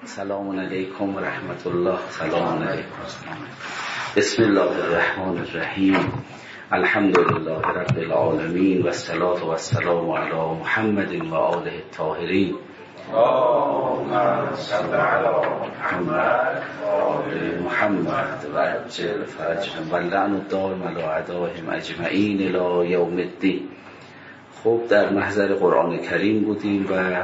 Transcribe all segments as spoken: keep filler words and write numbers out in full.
سلام علیکم و رحمت الله. سلام علیکم. بسم الله الرحمن الرحیم. الحمد لله رب العالمین و الصلاة و السلام علی محمد و آله الطاهرین. اللهم صل علی محمد و آل محمد و عجل فرجهم و لعن الدائم علی اعدائهم اجمعین الی یوم الدین. خب در محضر قرآن کریم بودیم و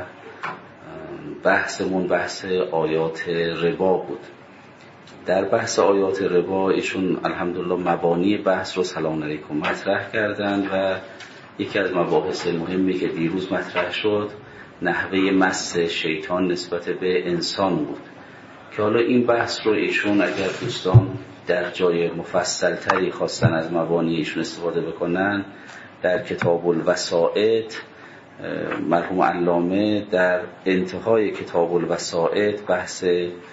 بحثمون بحث آیات ربا بود. در بحث آیات ربا ایشون الحمدلله مبانی بحث رو سلام علیکم مطرح کردند و یکی از مباحث مهمی که دیروز مطرح شد نحوه مس شیطان نسبت به انسان بود که حالا این بحث رو ایشون اگر دوستان در جای مفصل تری خواستن از مبانی ایشون استفاده بکنن در کتاب الوسائط، مرحوم علامه در انتهای کتاب الوسائط بحث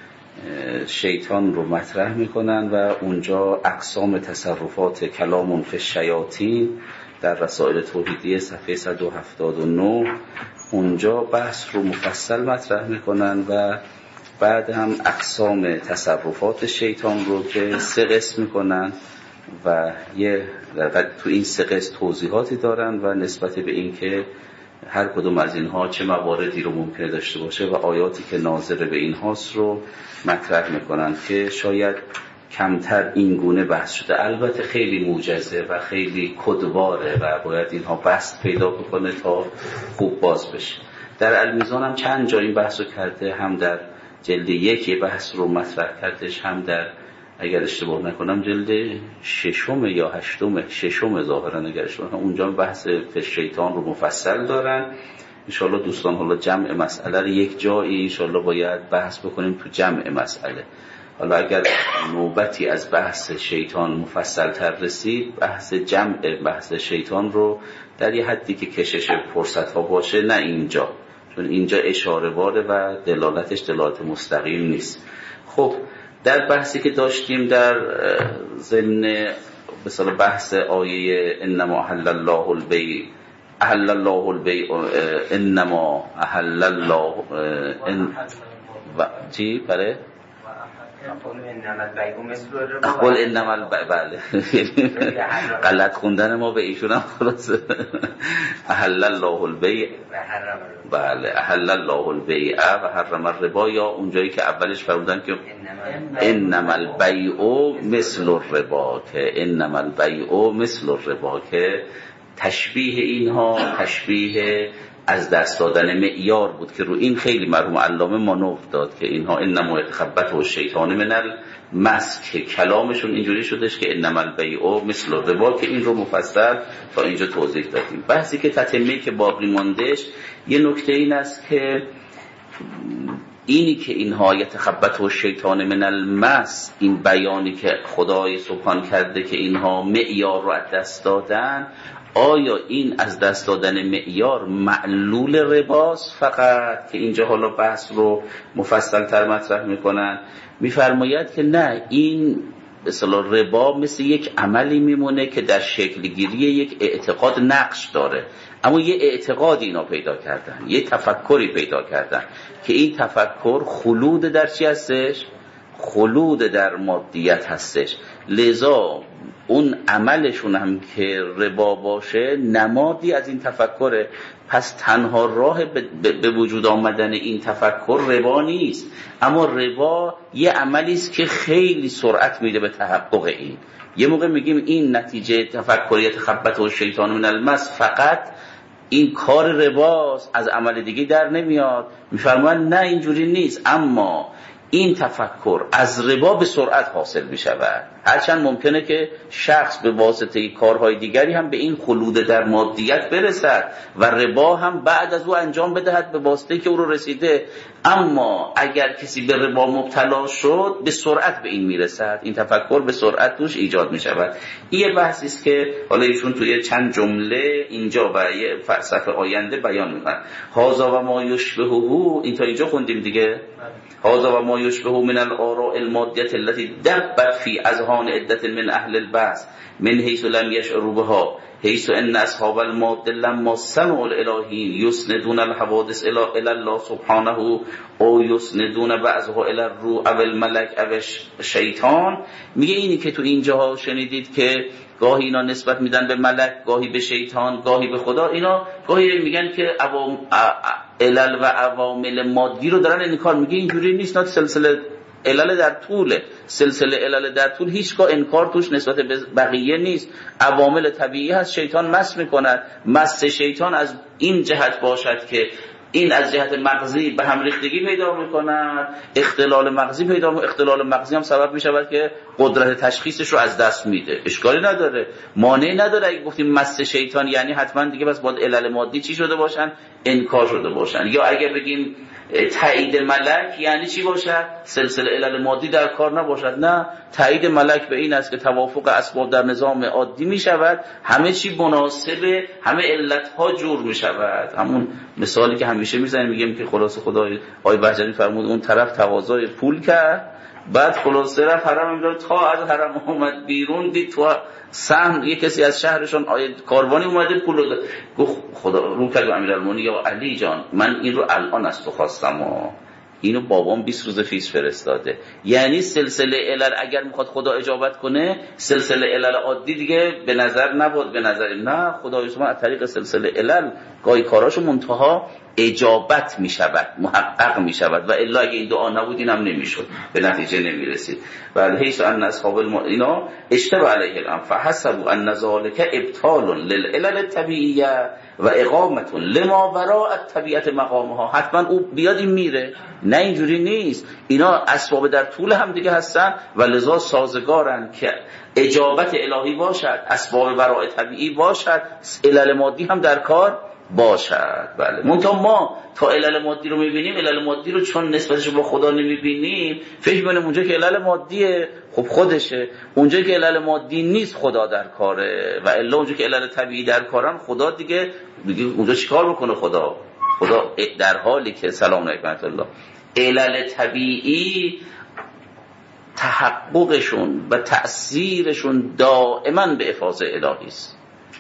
شیطان رو مطرح میکنن و اونجا اقسام تصرفات کلام فی الشیاطین در رسائل توحیدیه صفحه صد و هفتاد و نه اونجا بحث رو مفصل مطرح میکنن و بعد هم اقسام تصرفات شیطان رو که سه قسم میکنن و یه و تو این سه قسم توضیحاتی دارن و نسبت به این که هر کدوم از اینها چه مواردی رو ممکنه داشته باشه و آیاتی که ناظر به اینهاست رو مطرح میکنن که شاید کمتر این گونه بحث شده. البته خیلی موجزه و خیلی کدواره و باید اینها بحث پیدا بکنه تا خوب باز بشه. در المیزان هم چند جا این بحث رو کرده، هم در جلد یکی بحث رو مطرح کردش، هم در اگر اشتباه نکنم جلد ششم یا هشتم ششم ظاهرا اگر اشتباه نکنم اونجا بحث شیطان رو مفصل دارن. انشاءالله دوستان حالا جمع مسئله رو یک جایی انشاءالله باید بحث بکنیم تو جمع مسئله. حالا اگر نوبتی از بحث شیطان مفصل تر رسید بحث جمع بحث شیطان رو در یه حدی که کشش فرصت ها باشه، نه اینجا، چون اینجا اشاره باره و دلالتش دلالت مستقیم نیست. خب در بحثی که داشتیم در ضمن مثلا بحث آیه انما احل الله البیع احل الله البیع انما احل الله ان و چی برای قول انما البیع، بله غلط خوندن ما به ایشون هم خلاص احل الله البیع، بله احل الله البیع و حرم الربا، یا اونجایی که اولش فرمودن که انما البیع مثل الربا که انما البیع مثل الربا که تشبیه اینها تشبیه از دست دادن معیار بود که رو این خیلی مرحوم علامه مانور داد که اینها انما یتخبطه الشیطان من المس که کلامشون اینجوری شدش که انما البیع مثل الربا که این رو مفصل تا اینجا توضیح دادیم. بحثی که تتمه که باقی ماندش یه نکته این است که اینی که اینها یتخبطه الشیطان من المس، این بیانی که خدای سبحان کرده که اینها معیار رو از دست دادن، آیا این از دست دادن معیار معلول رباست فقط که اینجا حالا بحث رو مفصل تر مطرح میکنن؟ میفرماید که نه، این به اصطلاح ربا مثل یک عملی میمونه که در شکل گیری یک اعتقاد نقش داره، اما یه اعتقادی اینا پیدا کردن، یه تفکری پیدا کردن که این تفکر خلود در چی هستش؟ خلود در مادیت هستش. لذا اون عملشون هم که ربا باشه نمادی از این تفکره. پس تنها راه به وجود آمدن این تفکر ربا نیست، اما ربا یه عملی است که خیلی سرعت میده به تحقق این. یه موقع میگیم این نتیجه تفکریت خبط و شیطان من المس، فقط این کار رباست، از عمل دیگه در نمیاد. میفرمایند نه اینجوری نیست، اما این تفکر از ربا به سرعت حاصل می شود، هرچند ممکنه که شخص به واسطه کارهای دیگری هم به این خلود در مادیت برسد و ربا هم بعد از او انجام بدهد به واسطه که او رو رسیده، اما اگر کسی به ربا مبتلا شد به سرعت به این می رسد، این تفکر به سرعت توش ایجاد می شود. این بحثی است که حالا ایشون توی چند جمله اینجا و یه فلسفه آینده بیان می کنند. هذا و ما یشبهه، این تا اینجا خوندیم دیگه. هذا و ما یشبه من الآراء المادیة التي دبت في اذهان عدة من اهل البحث من حيث لم يشعروا بها حیث ان اصحاب الماده لما سمعوا الالهی یسندون الحوادث الی الله سبحانه او یسندون بعضها الی الروح او الملک او شیطان. میگه اینی که تو اینجاها شنیدید که گاهی اینا نسبت میدن به ملک، گاهی به شیطان، گاهی به خدا، اینا گاهی میگن که عوام علل و عوامل مادی رو دارن انکار. میگه اینجوری نیست، نه سلسله علل در طوله، سلسله علل در طول هیچگاه انکار توش نسبت به بقیه نیست. عوامل طبیعی هست، شیطان مس میکند، مس شیطان از این جهت باشد که این از جهت مغزی به هم ریختگی پیدا میکنن، اختلال مغزی پیدا میکنه، اختلال مغزی هم سبب میشود که قدرت تشخیصش رو از دست میده. اشکالی نداره، مانعی نداره. اگه گفتیم مس شیطان یعنی حتما دیگه بس باید علل مادی چی شده باشن؟ انکار شده باشن. یا اگه بگیم تایید ملک یعنی چی باشد؟ سلسله علل مادی در کار نباشد. نه، تایید ملک به این است که توافق اسباب در نظام عادی می شود، همه چی مناسبه، همه علت ها جور می شود. همون مثالی که همیشه میزنیم، میگیم که خلاص خدای آقای بهجتی فرمود اون طرف تقاضای پول کرد، بعد خلاصه رفت حرم میداد، تا از حرم اومد بیرون دید تو سهم یه کسی از شهرشون آید کاروانی اومده پول رو داد. گفت خدا رو کرد به امیرالمومنین یا علی جان من این رو الان از تو خواستم و اینو بابام بیست روز فیس فرستاده. یعنی سلسله علل اگر میخواد خدا اجابت کنه، سلسله علل عادی دیگه به نظر نبود، به نظر نه، خدای سبحانه از طریق سلسله علل گاهی کاراشو منتها اجابت میشود، محقق میشود، و الا اگه این دعا نبود این هم نمیشد، به نتیجه نمیرسید. و حیث ان اصحاب اینا اشتبه علیه الامر فحسبوا ان ذلك ابطال للعلل الطبیعیه و اقامت لما وراء الطبیعه مقامها. حتما او بیاد این میره، نه اینجوری نیست. اینا اسباب در طول هم دیگه هستن و لذا سازگارن که اجابت الهی باشد، اسباب وراء طبیعی باشد، علل مادی هم در کار باشد. بله، منتها ما تا علل مادی رو میبینیم، علل مادی رو چون نسبتش با خدا نمیبینیم فکر می‌کنیم اونجا که علل مادیه خب خودشه، اونجا که علل مادی نیست خدا در کاره، و الا اونجا که علل طبیعی در کارن خدا دیگه دیگه اونجا چیکار بکنه؟ خدا خدا در حالی که سلام علیکم الله علل طبیعی تحققشون و تأثیرشون دائما به افاضه الهی است.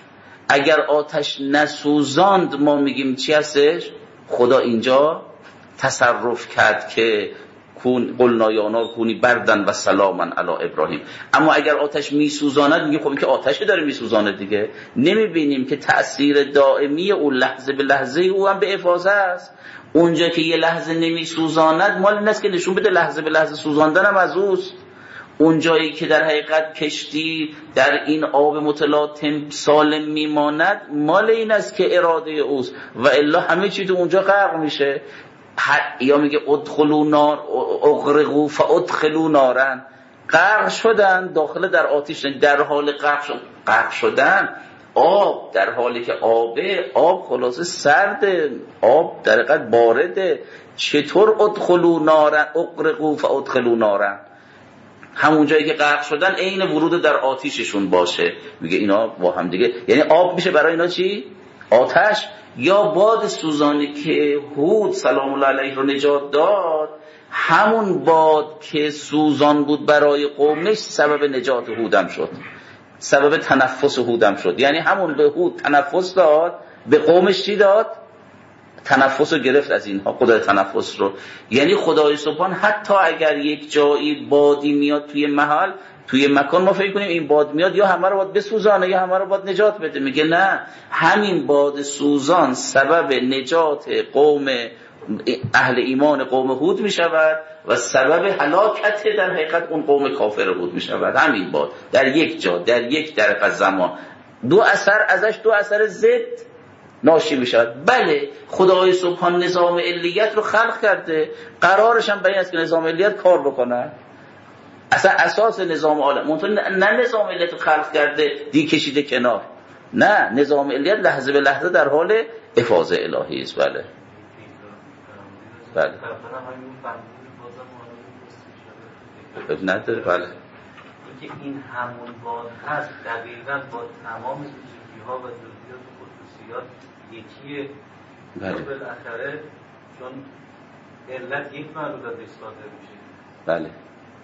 اگر آتش نسوزاند ما میگیم چی هستش؟ خدا اینجا تصرف کرد که کون قلنا یا نار کونی بردن و سلاما علی ابراهیم. اما اگر آتش میسوزاند میگیم خب این که آتش داره میسوزانه دیگه. نمیبینیم که تأثیر دائمی او لحظه به لحظه او هم به افاضه است. اونجا که یه لحظه نمیسوزاند مال این است که نشون بده لحظه به لحظه سوزاندن هم از اوست. اونجایی که در حقیقت کشتی در این آب متلاطم سالم میماند مال این است که اراده اوست، و الا همه چی تو اونجا غرق میشه. یا میگه ادخلوا نار اغرقوا فادخلوا نارا، غرق شدن داخل در آتش، در حال غرق شدن غرق شدن آب در حالی که آبه، آب خلاصه سرده، آب در حقیقت بارده. چطور ادخلوا نارا اغرقوا فادخلوا نارا؟ همون جایی که غرق شدن عین ورود در آتیششون باشه. میگه اینا با هم دیگه، یعنی آب میشه برای اینا چی؟ آتش. یا باد سوزانی که هود سلام الله علیه رو نجات داد، همون باد که سوزان بود برای قومش سبب نجات هودم شد، سبب تنفس هودم شد. یعنی همون به هود تنفس داد، به قومش چی داد؟ تنفس رو گرفت از اینها، قدرت تنفس رو. یعنی خدای سبحان حتی اگر یک جایی بادی میاد توی محل، توی مکان، ما فکر کنیم این باد میاد یا همه رو باید بسوزانه یا همه رو باید نجات بده. میگه نه، همین باد سوزان سبب نجات قوم اهل ایمان قوم هود میشود و سبب هلاکت در حقیقت اون قوم کافر هود میشود. همین باد در یک جا، در یک طرف زمان، دو اثر ازش، دو اثر ضد ناشی میشود. بله، خدای سبحان نظام علیت رو خلق کرده، قرارش هم به این است که نظام علیت کار بکنه. اصلا اساس نظام عالم منطقه نه نظام علیت رو خلق کرده دی کشیده کنار، نه، نظام علیت لحظه به لحظه در حال افاضه الهی است. بله بله نداره. بله که این همون باد هست دقیقاً با تمام ویژگی ها و جزئیات و خصوصیات یکیه. بله بالاخره چون علت یک معلول ازش صادر میشه. بله،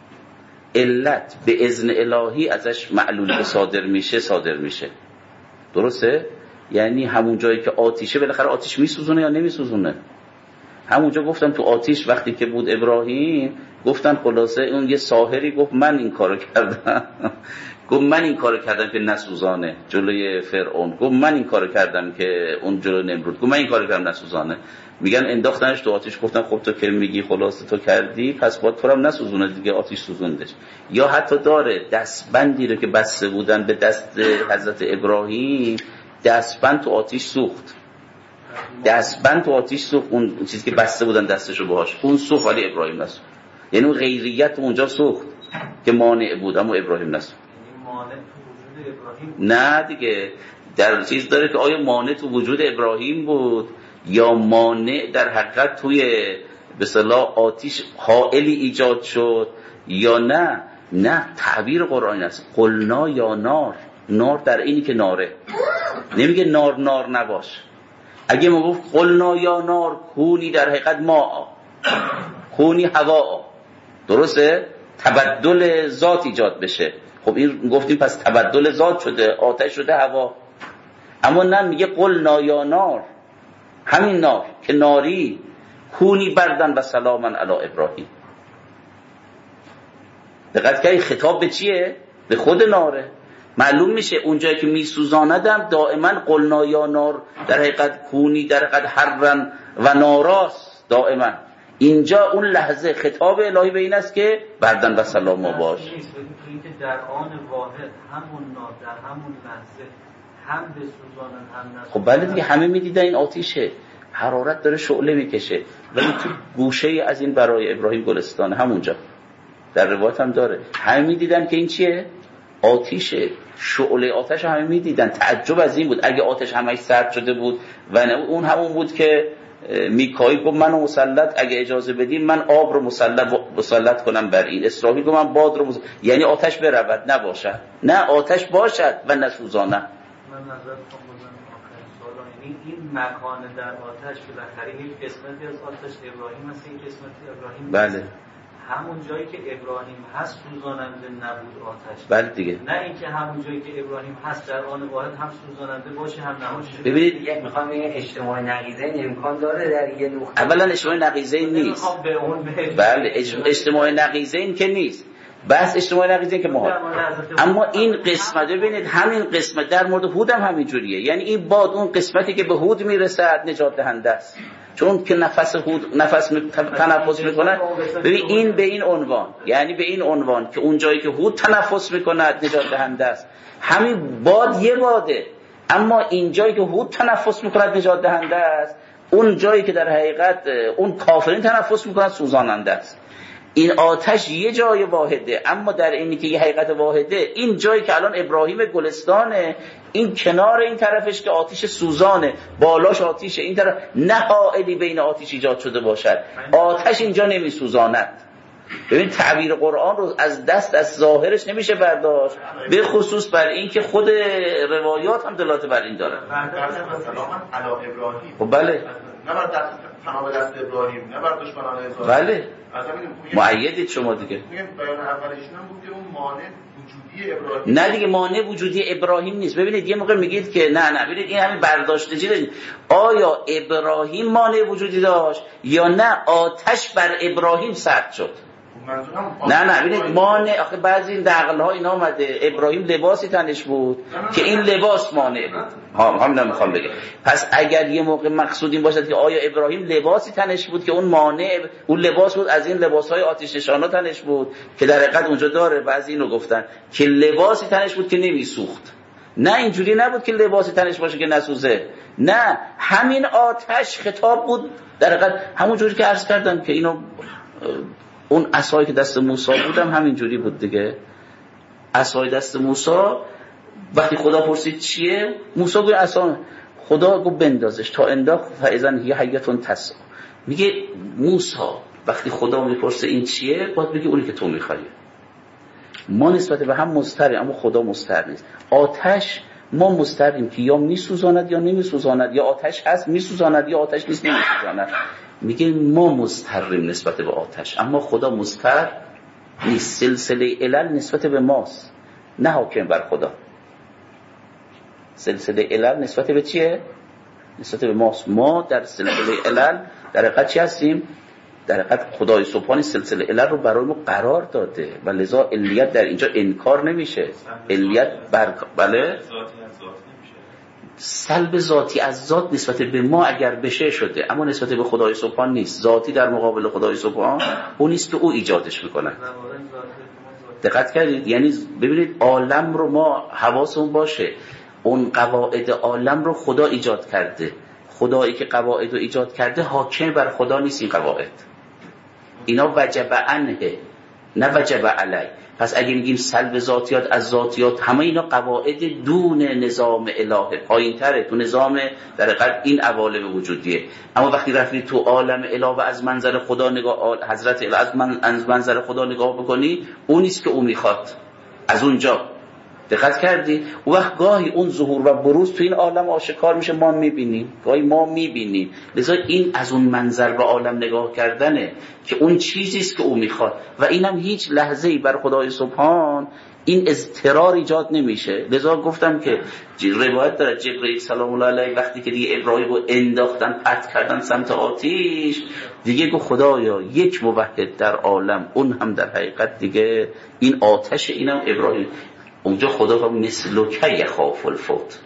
علت به اذن الهی ازش معلول صادر میشه صادر میشه درسته؟ یعنی همون جایی که آتیشه بالاخره آتیش میسوزونه یا نمیسوزونه؟ همونجا گفتم تو آتیش وقتی که بود ابراهیم، گفتن خلاصه اون یه ساحری گفت من این کارو کردم گفت من این کارو کردم که نسوزانه جلوی فرعون، گفت من این کارو کردم که اون جلوی نمرود، گفت من این کارو کردم نسوزانه. میگن انداختنش تو آتیش، گفتن خب تو که میگی خلاصه تو کردی پس باید تو هم نسوزونه دیگه، آتیش سوزوندش. یا حتی داره دستبندی رو که بسته بودن به دست حضرت ابراهیم، دستبند تو آتیش سوخت، دستبند تو آتیش سوخت، اون چیزی که بسته بودن دستشو باهاش اون سوخت ولی ابراهیم نسوخت. یعنی اون غیریت اونجا سوخت که مانع بود اما ابراهیم نسوخت. یعنی مانع تو وجود ابراهیم؟ نه دیگه، در چیز داره که آیا مانع تو وجود ابراهیم بود یا مانع در حقیقت توی به اصطلاح آتیش حائلی ایجاد شد یا نه. نه، تعبیر قرآنی است، قلنا یا نار، نار در اینی که ناره، نمیگه نار نار نباش. اگه ما گفت قلنا یا نار کونی، در حقیقت ما کونی هوا، درسته؟ تبدل ذات ایجاد بشه. خب این گفتیم پس تبدل ذات شده، آتش شده هوا. اما نه، میگه قلنا یا نار، همین نار که ناری، کونی بردن و سلاما علی ابراهیم. دقت کنید خطاب به چیه؟ به خود ناره. معلوم میشه اونجایی که میسوزاندم دائما قلنا یا نار در حقیقت کونی، در حقیقت حرن و ناراست دائما. اینجا اون لحظه خطاب الهی به این است که بردن و سلام باش. این که در آن واحد همون نار در همون لحظه هم بسوزانن هم نسوزانن. خب بله دیگه، همه میدیدن این آتیشه، حرارت داره شعله میکشه، ولی تو گوشه از این برای ابراهیم گلستان همونجا در روایت هم داره، همه میدیدن که این چیه؟ آتیشه، شعله آتش همه میدیدن. تعجب از این بود اگه آتش همش سرد شده بود و اون همون بود که میکائیل گفت منو مسلط، اگه اجازه بدیم من آب رو مسلط مسلط کنم بر این. اسرافیل گفت من باد رو مسلط. یعنی آتش برود نباشد، نه آتش باشد و نسوزانه. من نظر خواهم بزنم آخرین سوال، یعنی این مکان در آتش بالاخره یک قسمتی از آتش ابراهیم هست، یک قسمتی ابراهیم بله هست. همون جایی که ابراهیم هست سوزاننده نبود آتش. بله دیگه، نه اینکه همون جایی که ابراهیم هست در آن واحد هم سوزاننده باشه هم نباشه. ببینید یک میخوام بگم اجتماع نقیضین امکان داره در یه نقطه. اولا اجتماع نقیضین نیست. به اون بله اجتماع نقیضین که نیست، بس اجتماع نقیضین که محال. اما این قسمت ببینید، همین قسمت در مورد هود هم همین جوریه. یعنی این باد اون قسمتی که به هود میرسد نجات دهنده است، چون که نفس هود نفس می... تنفس میکنه. ببین این به این عنوان، یعنی به این عنوان که اون جایی که هود تنفس میکند نجات دهنده است، همین باد یه باده، اما این جایی که هود تنفس میکند نجات دهنده است، اون جایی که در حقیقت اون کافرین تنفس میکنند سوزاننده است. این آتش یه جای واحده، اما در اینی که یه حقیقت واحده، این جایی که الان ابراهیم گلستانه، این کنار این طرفش که آتش سوزانه، بالاش آتیشه، این طرف نه حائلی بین آتش ایجاد شده باشد، آتش اینجا نمی سوزاند. ببین تعبیر قرآن رو از دست از ظاهرش نمیشه برداشت، به خصوص بر این که خود روایات هم دلالت بر این داره. خب بله، نه بر دست تناب دست ابراهیم، نه بر دشمنان ابراهیم. بله مؤیدید شما دیگه. میگم بیان اولشون هم بود که اون مانع وجودی ابراهیم. نه دیگه، مانع وجودی ابراهیم نیست. ببینید یه موقع میگید که نه نه ببینید این همین برداشت چیه، آیا ابراهیم مانع وجودی داشت یا نه آتش بر ابراهیم سرد شد؟ نه نه ببینید مانع، آخه بعضی این نقل‌ها اینا اومده ابراهیم لباسی تنش بود که این لباس مانع بود. ها همین میخوام بگم. پس اگر یه موقع مقصود این باشد که آیا ابراهیم لباسی تنش بود که اون مانع، اون لباس بود از این لباس‌های آتش نشانا تنش بود که در حقیقت اونجا داره، بعضی اینو گفتن که لباسی تنش بود که نمیسوخت. نه اینجوری نبود که لباسی تنش باشه که نسوزه، نه همین آتش خطاب بود در حقیقت، همون جوری که عرض کردم که اینو اون عصایی که دست موسی بودم همین جوری بود دیگه. عصای دست موسی وقتی خدا پرسید چیه، موسی گفت عصا، خدا گفت بندازش، تا انداخت فاذا هی حیتون تسعی. میگه موسی وقتی خدا میپرسه این چیه، باید بگی اونی که تو میخوای. ما نسبت به هم مضطریم اما خدا مضطر نیست. آتش ما مضطریم که یا میسوزاند یا نمیسوزاند، یا آتش هست میسوزاند یا آتش نیست نمیسوزاند. میگه ما مضطریم نسبت به آتش، اما خدا مضطر نیست. سلسله علل نسبت به ماست، نه حاکم بر خدا. سلسله علل نسبت به چیه؟ نسبت به ماست. ما در سلسله علل در حقیقت چی هستیم؟ در حقیقت خدای سبحان سلسله علل رو برای ما قرار داده و لذا علیت در اینجا انکار نمیشه. علیت بر بله سلب ذاتی از ذات نسبت به ما اگر بشه شده، اما نسبت به خدای سبحان نیست. ذاتی در مقابل خدای سبحان اون نیست که او ایجادش میکنه. دقت کردید؟ یعنی ببینید عالم رو ما حواسمون باشه، اون قواعد عالم رو خدا ایجاد کرده. خدایی که قواعد رو ایجاد کرده حاکم بر خدا نیست. این قواعد اینا وجب عنه نه وجب علی. پس اگه میگیم سلب ذاتیات از ذاتیات، همه اینا قواعد دون نظام الهه، پایین تره تو نظام در حقیقت این عوالم وجودیه. اما وقتی رفتی تو عالم الهه و از منظر خدا نگاه، حضرت الهه از, من از منظر خدا نگاه بکنی، اون نیست که او میخواد. از اونجا دقت کردی؟ و وقت گاهی اون ظهور و بروز تو این عالم آشکار میشه، ما میبینیم، گاهی ما میبینیم. لذا این از اون منظر به عالم نگاه کردنه که اون چیزیست که او میخواد و اینم هیچ لحظه‌ای بر خدای سبحان این اضطرار ایجاد نمیشه. لذا گفتم که روایت داره جبرئیل سلام الله علیه وقتی که دیگه ابراهیم رو انداختن پرت کردن سمت آتش، دیگه گفت خدایا یک موحد در عالم، اون هم در حقیقت دیگه این آتش، اینم ابراهیم. اونجا خدا فرمود مثلک یخاف الفوت،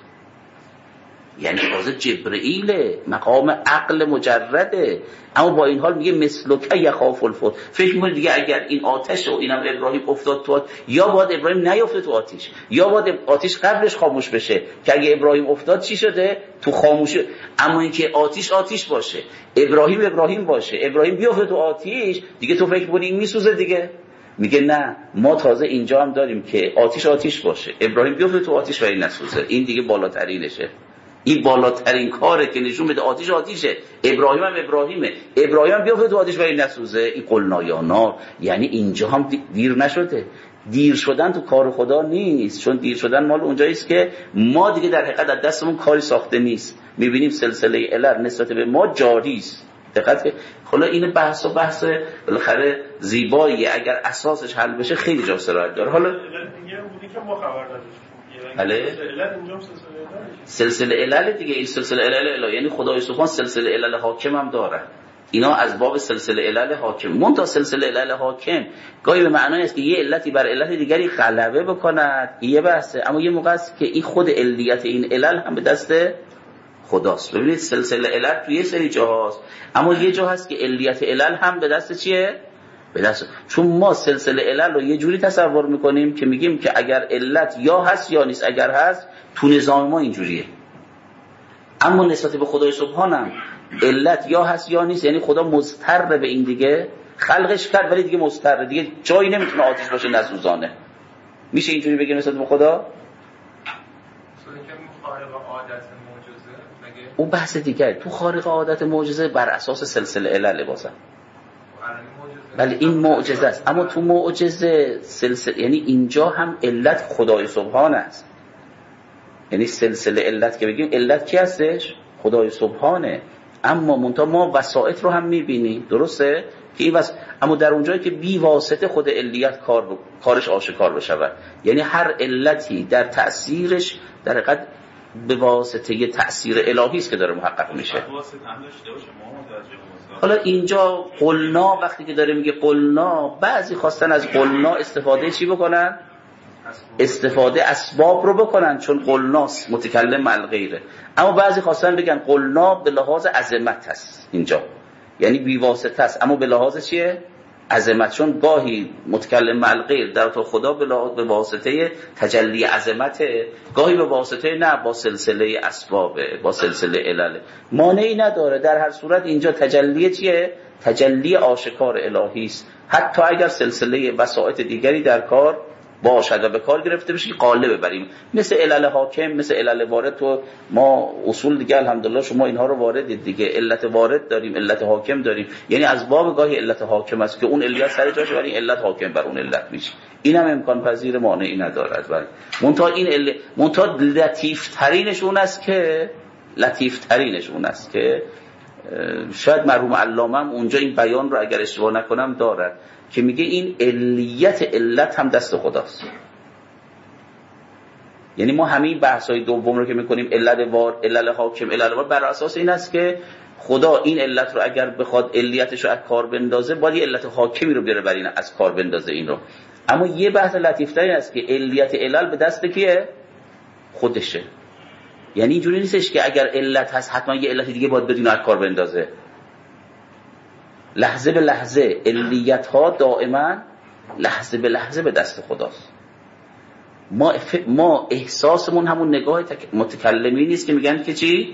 یعنی تازه جبرئیل مقام عقل مجرده، اما با این حال میگه مثلک یخاف الفوت. فکر می‌کنید دیگه اگر این آتش و اینم ابراهیم افتاد تو آتش، یا باید ابراهیم نیفته تو آتش، یا باید آتش قبلش خاموش بشه که اگه ابراهیم افتاد چی شده؟ تو خاموشه. اما اینکه آتش آتش باشه، ابراهیم ابراهیم باشه، ابراهیم بیفته تو آتش، دیگه تو فکر می‌کنی این میسوزه دیگه؟ میگه نه، ما تازه اینجا هم داریم که آتش آتش باشه، ابراهیم بیفته تو آتش و این نسوزه. این دیگه بالاترینشه. این بالاترین کاره که نشون بده آتش آتیشه، ابراهیم هم ابراهیمه، ابراهیم هم بیفته تو آتش و این نسوزه. این قلنا یا نار، یعنی اینجا هم دیر نشده. دیر شدن تو کار خدا نیست، چون دیر شدن مال اونجاییست که ما دیگه در حقیقت از دستمون کاری ساخته نیست. میبینیم سلسله علل نسبت به ما جاریست. دقت که حالا این بحث و بحث بالاخره زیباییه، اگر اساسش حل بشه خیلی جا سرایت داره. حالا دیگه بودی که ما خبر نداشتیم. بله علل اینجا سلسله علل دیگه. این سلسله علل اله، یعنی خدای سبحان سلسله علل حاکم هم داره. اینا از باب سلسله علل حاکم. منتها سلسله علل حاکم گاهی به معنی است که یه علتی بر علت دیگری غلبه بکند، یه بحثه. اما یه موقع است که این خود علیت این علل هم به دست خداست. ببینید سلسله علل توی یه سری جاهاست، اما یه جا هست که علیت علل هم به دست چیه؟ به دست. چون ما سلسله علل رو یه جوری تصور میکنیم که میگیم که اگر علت یا هست یا نیست، اگر هست تو نظام ما اینجوریه. اما نسبت به خدای سبحانم علت یا هست یا نیست، یعنی خدا مضطر به این دیگه خلقش کرد ولی دیگه مضطر، دیگه جایی نمیتونه آتش باشه نسوزانه. میشه اینجوری بگیم نسبت به خدا؟ اون بحث دیگه. تو خارق عادت معجزه بر اساس سلسله علل بازم، ولی این معجزه است. اما تو معجزه سلسله، یعنی اینجا هم علت خدای سبحان است. یعنی سلسله علت که بگیم علت کی هستش؟ خدای سبحانه. اما منتها ما وسائط رو هم میبینیم، درسته؟ که این وس... اما در اونجایی که بی واسطه خود علیت کار ب... کارش آشکار بشه، یعنی هر علتی در تأثیرش در حقیقت به واسطه یه تأثیر الهی است که داره محقق میشه. حالا اینجا قلنا وقتی که داره میگه قلنا، بعضی خواستن از قلنا استفاده چی بکنن؟ استفاده اسباب رو بکنن، چون قلناست متکلم مع الغیره. اما بعضی خواستن بگن قلنا به لحاظ عظمت هست اینجا، یعنی بی واسطه است، اما به لحاظ چیه؟ عظمت. چون گاهی متکلم مع الغیر در تو خدا به واسطه تجلی عظمت، گاهی به واسطه نه با سلسله اسبابه، با سلسله علل. مانعی نداره. در هر صورت اینجا تجلی چیه؟ تجلی آشکار الهی است، حتی اگر سلسله وسائط دیگری در کار باشد و به کار گرفته بشه قالب ببریم، مثل علل حاکم، مثل علل وارد. تو ما اصول دیگه الحمدلله شما اینها رو واردید دیگه. علت وارد داریم، علت حاکم داریم، یعنی از باب گاهی علت حاکم است که اون علت سر جاشه ولی علت حاکم بر اون علت میشه. اینم امکان پذیر، مانعی ندارد. ولی منتها این علت منتها لطیف ترینش اون است که لطیف ترینش اون است که شاید مرحوم علامه اونجا این بیان رو اگر اشتباه نکنم دارد که میگه این علیت علت هم دست خداست. یعنی ما همین بحث‌های دوم رو که می‌کنیم علل وار، علل حاکم، علل وار، بر اساس این است که خدا این علت رو اگر بخواد علیتش رو از کار بندازه باید یه علت حاکمی رو بیاره برای این از کار بندازه این رو. اما یه بحث لطیف‌تر این است که علیت علل به دست کیه؟ خودشه. یعنی اینجوری نیستش که اگر علت هست حتما یه علت دیگه باید بدون از کار بندازه. لحظه به لحظه علیت‌ها دائما لحظه به لحظه به دست خداست. ما ما احساسمون همون نگاه متکلمی نیست که میگن که چی؟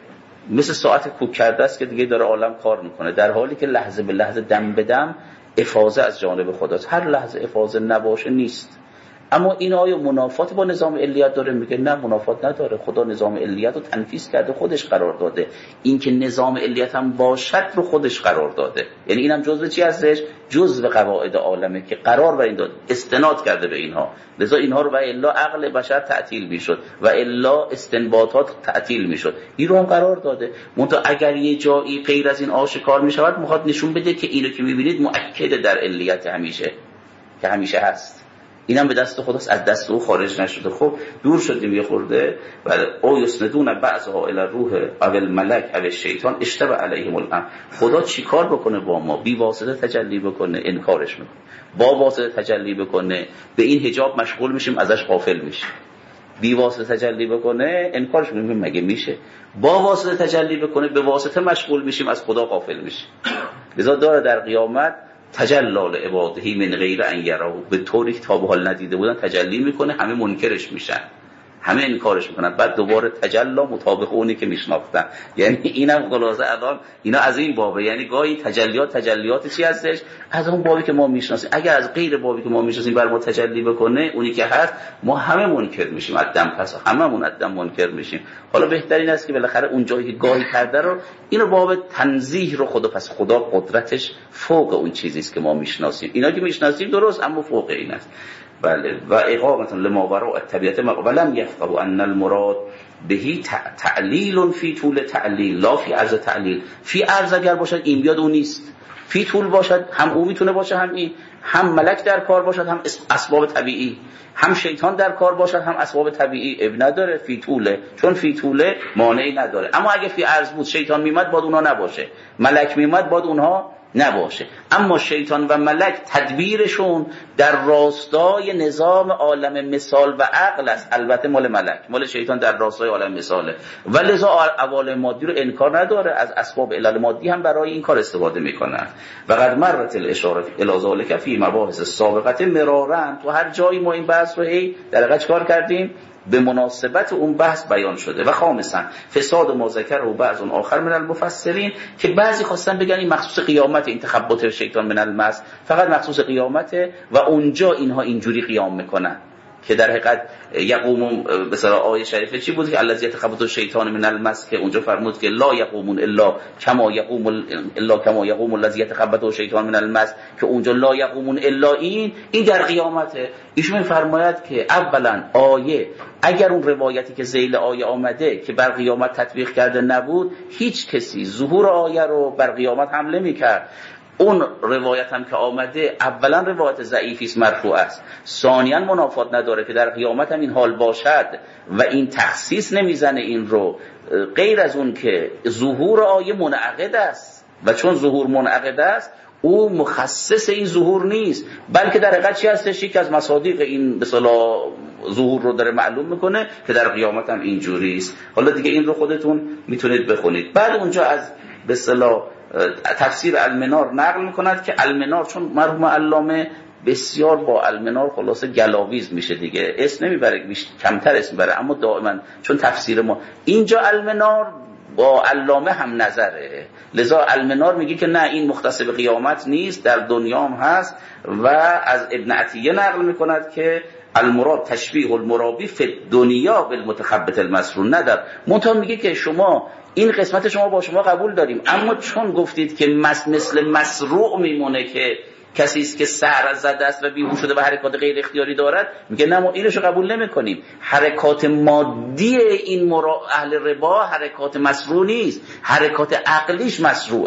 مثل ساعت کوک کرده است که دیگه داره عالم کار میکنه، در حالی که لحظه به لحظه دم به دم افاضه از جانب خداست. هر لحظه افاضه نباشه نیست. اما این آیا منافات با نظام علیت داره؟ میگه نه، منافات نداره. خدا نظام علیت رو تنفیذ کرده، خودش قرار داده. این که نظام علیت هم باشد رو خودش قرار داده. یعنی اینم جزء چی هستش؟ جزء قواعد عالمه که قرار بر این داد، استناد کرده به اینها. لذا اینها رو و الا عقل بشر تعطیل میشد و الا استنباطات تعطیل میشد. این رو هم قرار داده. منتها اگر یه جایی غیر از این آشکار میشود، میخواد نشون بده که اینو که میبینید مؤکد در علیت همیشه که همیشه هست. اینم به دست خداست، از دست او خارج نشده. خب دور شدیم یه خورده. بله، او یسندون بعضها الی الروح او الملک او الشیطان اشتبه علیهم الامر. خدا چیکار بکنه با ما؟ بی واسطه تجلی بکنه، انکارش میکنه. با واسطه تجلی بکنه، به این حجاب مشغول میشیم، ازش غافل میشیم. بی واسطه تجلی بکنه، انکارش میکنیم، مگه میشه؟ با واسطه تجلی بکنه، به واسطه مشغول میشیم، از خدا غافل میشیم. لذا داره در قیامت تجلال عبادهی من غیر ان یروا، به طوری که تا به حال ندیده بودن تجلی میکنه، همه منکرش میشن، همه انکارش میکنن، بعد دوباره تجلا مطابق اونی که میشناختن. یعنی اینم خلاصه الان اینا از این بابه. یعنی گاهی تجلیات تجلیات چی هستش؟ از اون بابی که ما میشناسیم. اگر از غیر بابی که ما میشناسیم بر ما تجلی بکنه، اونی که هست، ما همه منکر میشیم، عدم پس هممون عدم منکر میشیم. حالا بهترین است که بالاخره اون جایی که گاهی کرده رو، اینو باب تنزیه رو خدا، پس خدا قدرتش فوق اون چیزی است که ما میشناسیم. اینا که میشناسیم درست، اما فوق این است. بله. و اقامتا لما وراء الطبیعه ولم یفقهوا ان المراد بهی تعلیل فی طول تعلیل لا فی عرض تعلیل. فی عرض اگر باشد این بیاد اون نیست، فی طول باشد هم او میتونه باشه، هم این، هم ملک در کار باشد، هم اسباب طبیعی، هم شیطان در کار باشد، هم اسباب طبیعی. اب نداره فی طوله، چون فی طوله مانعی نداره. اما اگه فی عرض بود، شیطان میمد باید اونها نباشه، ملک میمد باید اونها نباشه. اما شیطان و ملک تدبیرشون در راستای نظام عالم مثال و عقل است. البته مال ملک، مال شیطان در راستای عالم مثاله. ولذا عوالم مادی رو انکار نداره، از اسباب علل مادی هم برای این کار استفاده میکنن. و قد مرت الاشاره الی ذلک فی مباحث سابقه مرارا. تو هر جایی ما این بحث رو هی در واقع چیکار کردیم؟ به مناسبت اون بحث بیان شده. و خامسا فساد ما ذکر و بعض آخر من المفسرین، که بعضی خواستن بگن این مخصوص قیامت، این تخبط شیطان من المس فقط مخصوص قیامته و اونجا اینها اینجوری قیام میکنن، که در حقیقت یقوم مثلا آیه شریفه چی بود که الذی یتخبط الشیطان من المس، که اونجا فرمود که لا یقومون الا کما یقوم الا کما یقوم الذی یتخبط الشیطان من المس، که اونجا لا یقومون الا این این در قیامته. ایشون میفرماید که اولا آیه اگر اون روایتی که ذیل آیه آمده که بر قیامت تطبیق کرده نبود، هیچ کسی ظهور آیه رو بر قیامت حمله میکرد. اون روایت هم که آمده اولا روایت ضعیفی است، مرفوع است. ثانیاً منافات نداره که در قیامت هم این حال باشد و این تخصیص نمیزنه این رو، غیر از اون که ظهور آیه منعقد است و چون ظهور منعقد است او مخصص این ظهور نیست، بلکه در حقیقت چی هستش؟ یک از مصادیق این به اصطلاح ظهور رو داره معلوم میکنه که در قیامت هم اینجوری است. حالا دیگه این رو خودتون میتونید بخونید. بعد اونجا از به اصطلاح تفسیر المنار نقل میکند که المنار، چون مرحوم علامه بسیار با المنار خلاصه گلاویز میشه دیگه، اسم نمیبره، کمتر اسم بره، اما دائما چون تفسیر ما اینجا المنار با علامه هم نظره، لذا المنار میگه که نه این مختص به قیامت نیست، در دنیا هم هست. و از ابن عطیه نقل میکند که المراد تشبیه المرابی فی دنیا بالمتخبط المسرور. ندار منتها میگه که شما این قسمت شما با شما قبول داریم، اما چون گفتید که مس مثل مسروع میمونه که کسی است که سر زده است و بیهوش شده و حرکات غیر اختیاری دارد، میگه نه ما اینشو قبول نمی‌کنیم. حرکات مادی این مرا... اهل ربا حرکات مسروع نیست، حرکات عقلیش مسروعه.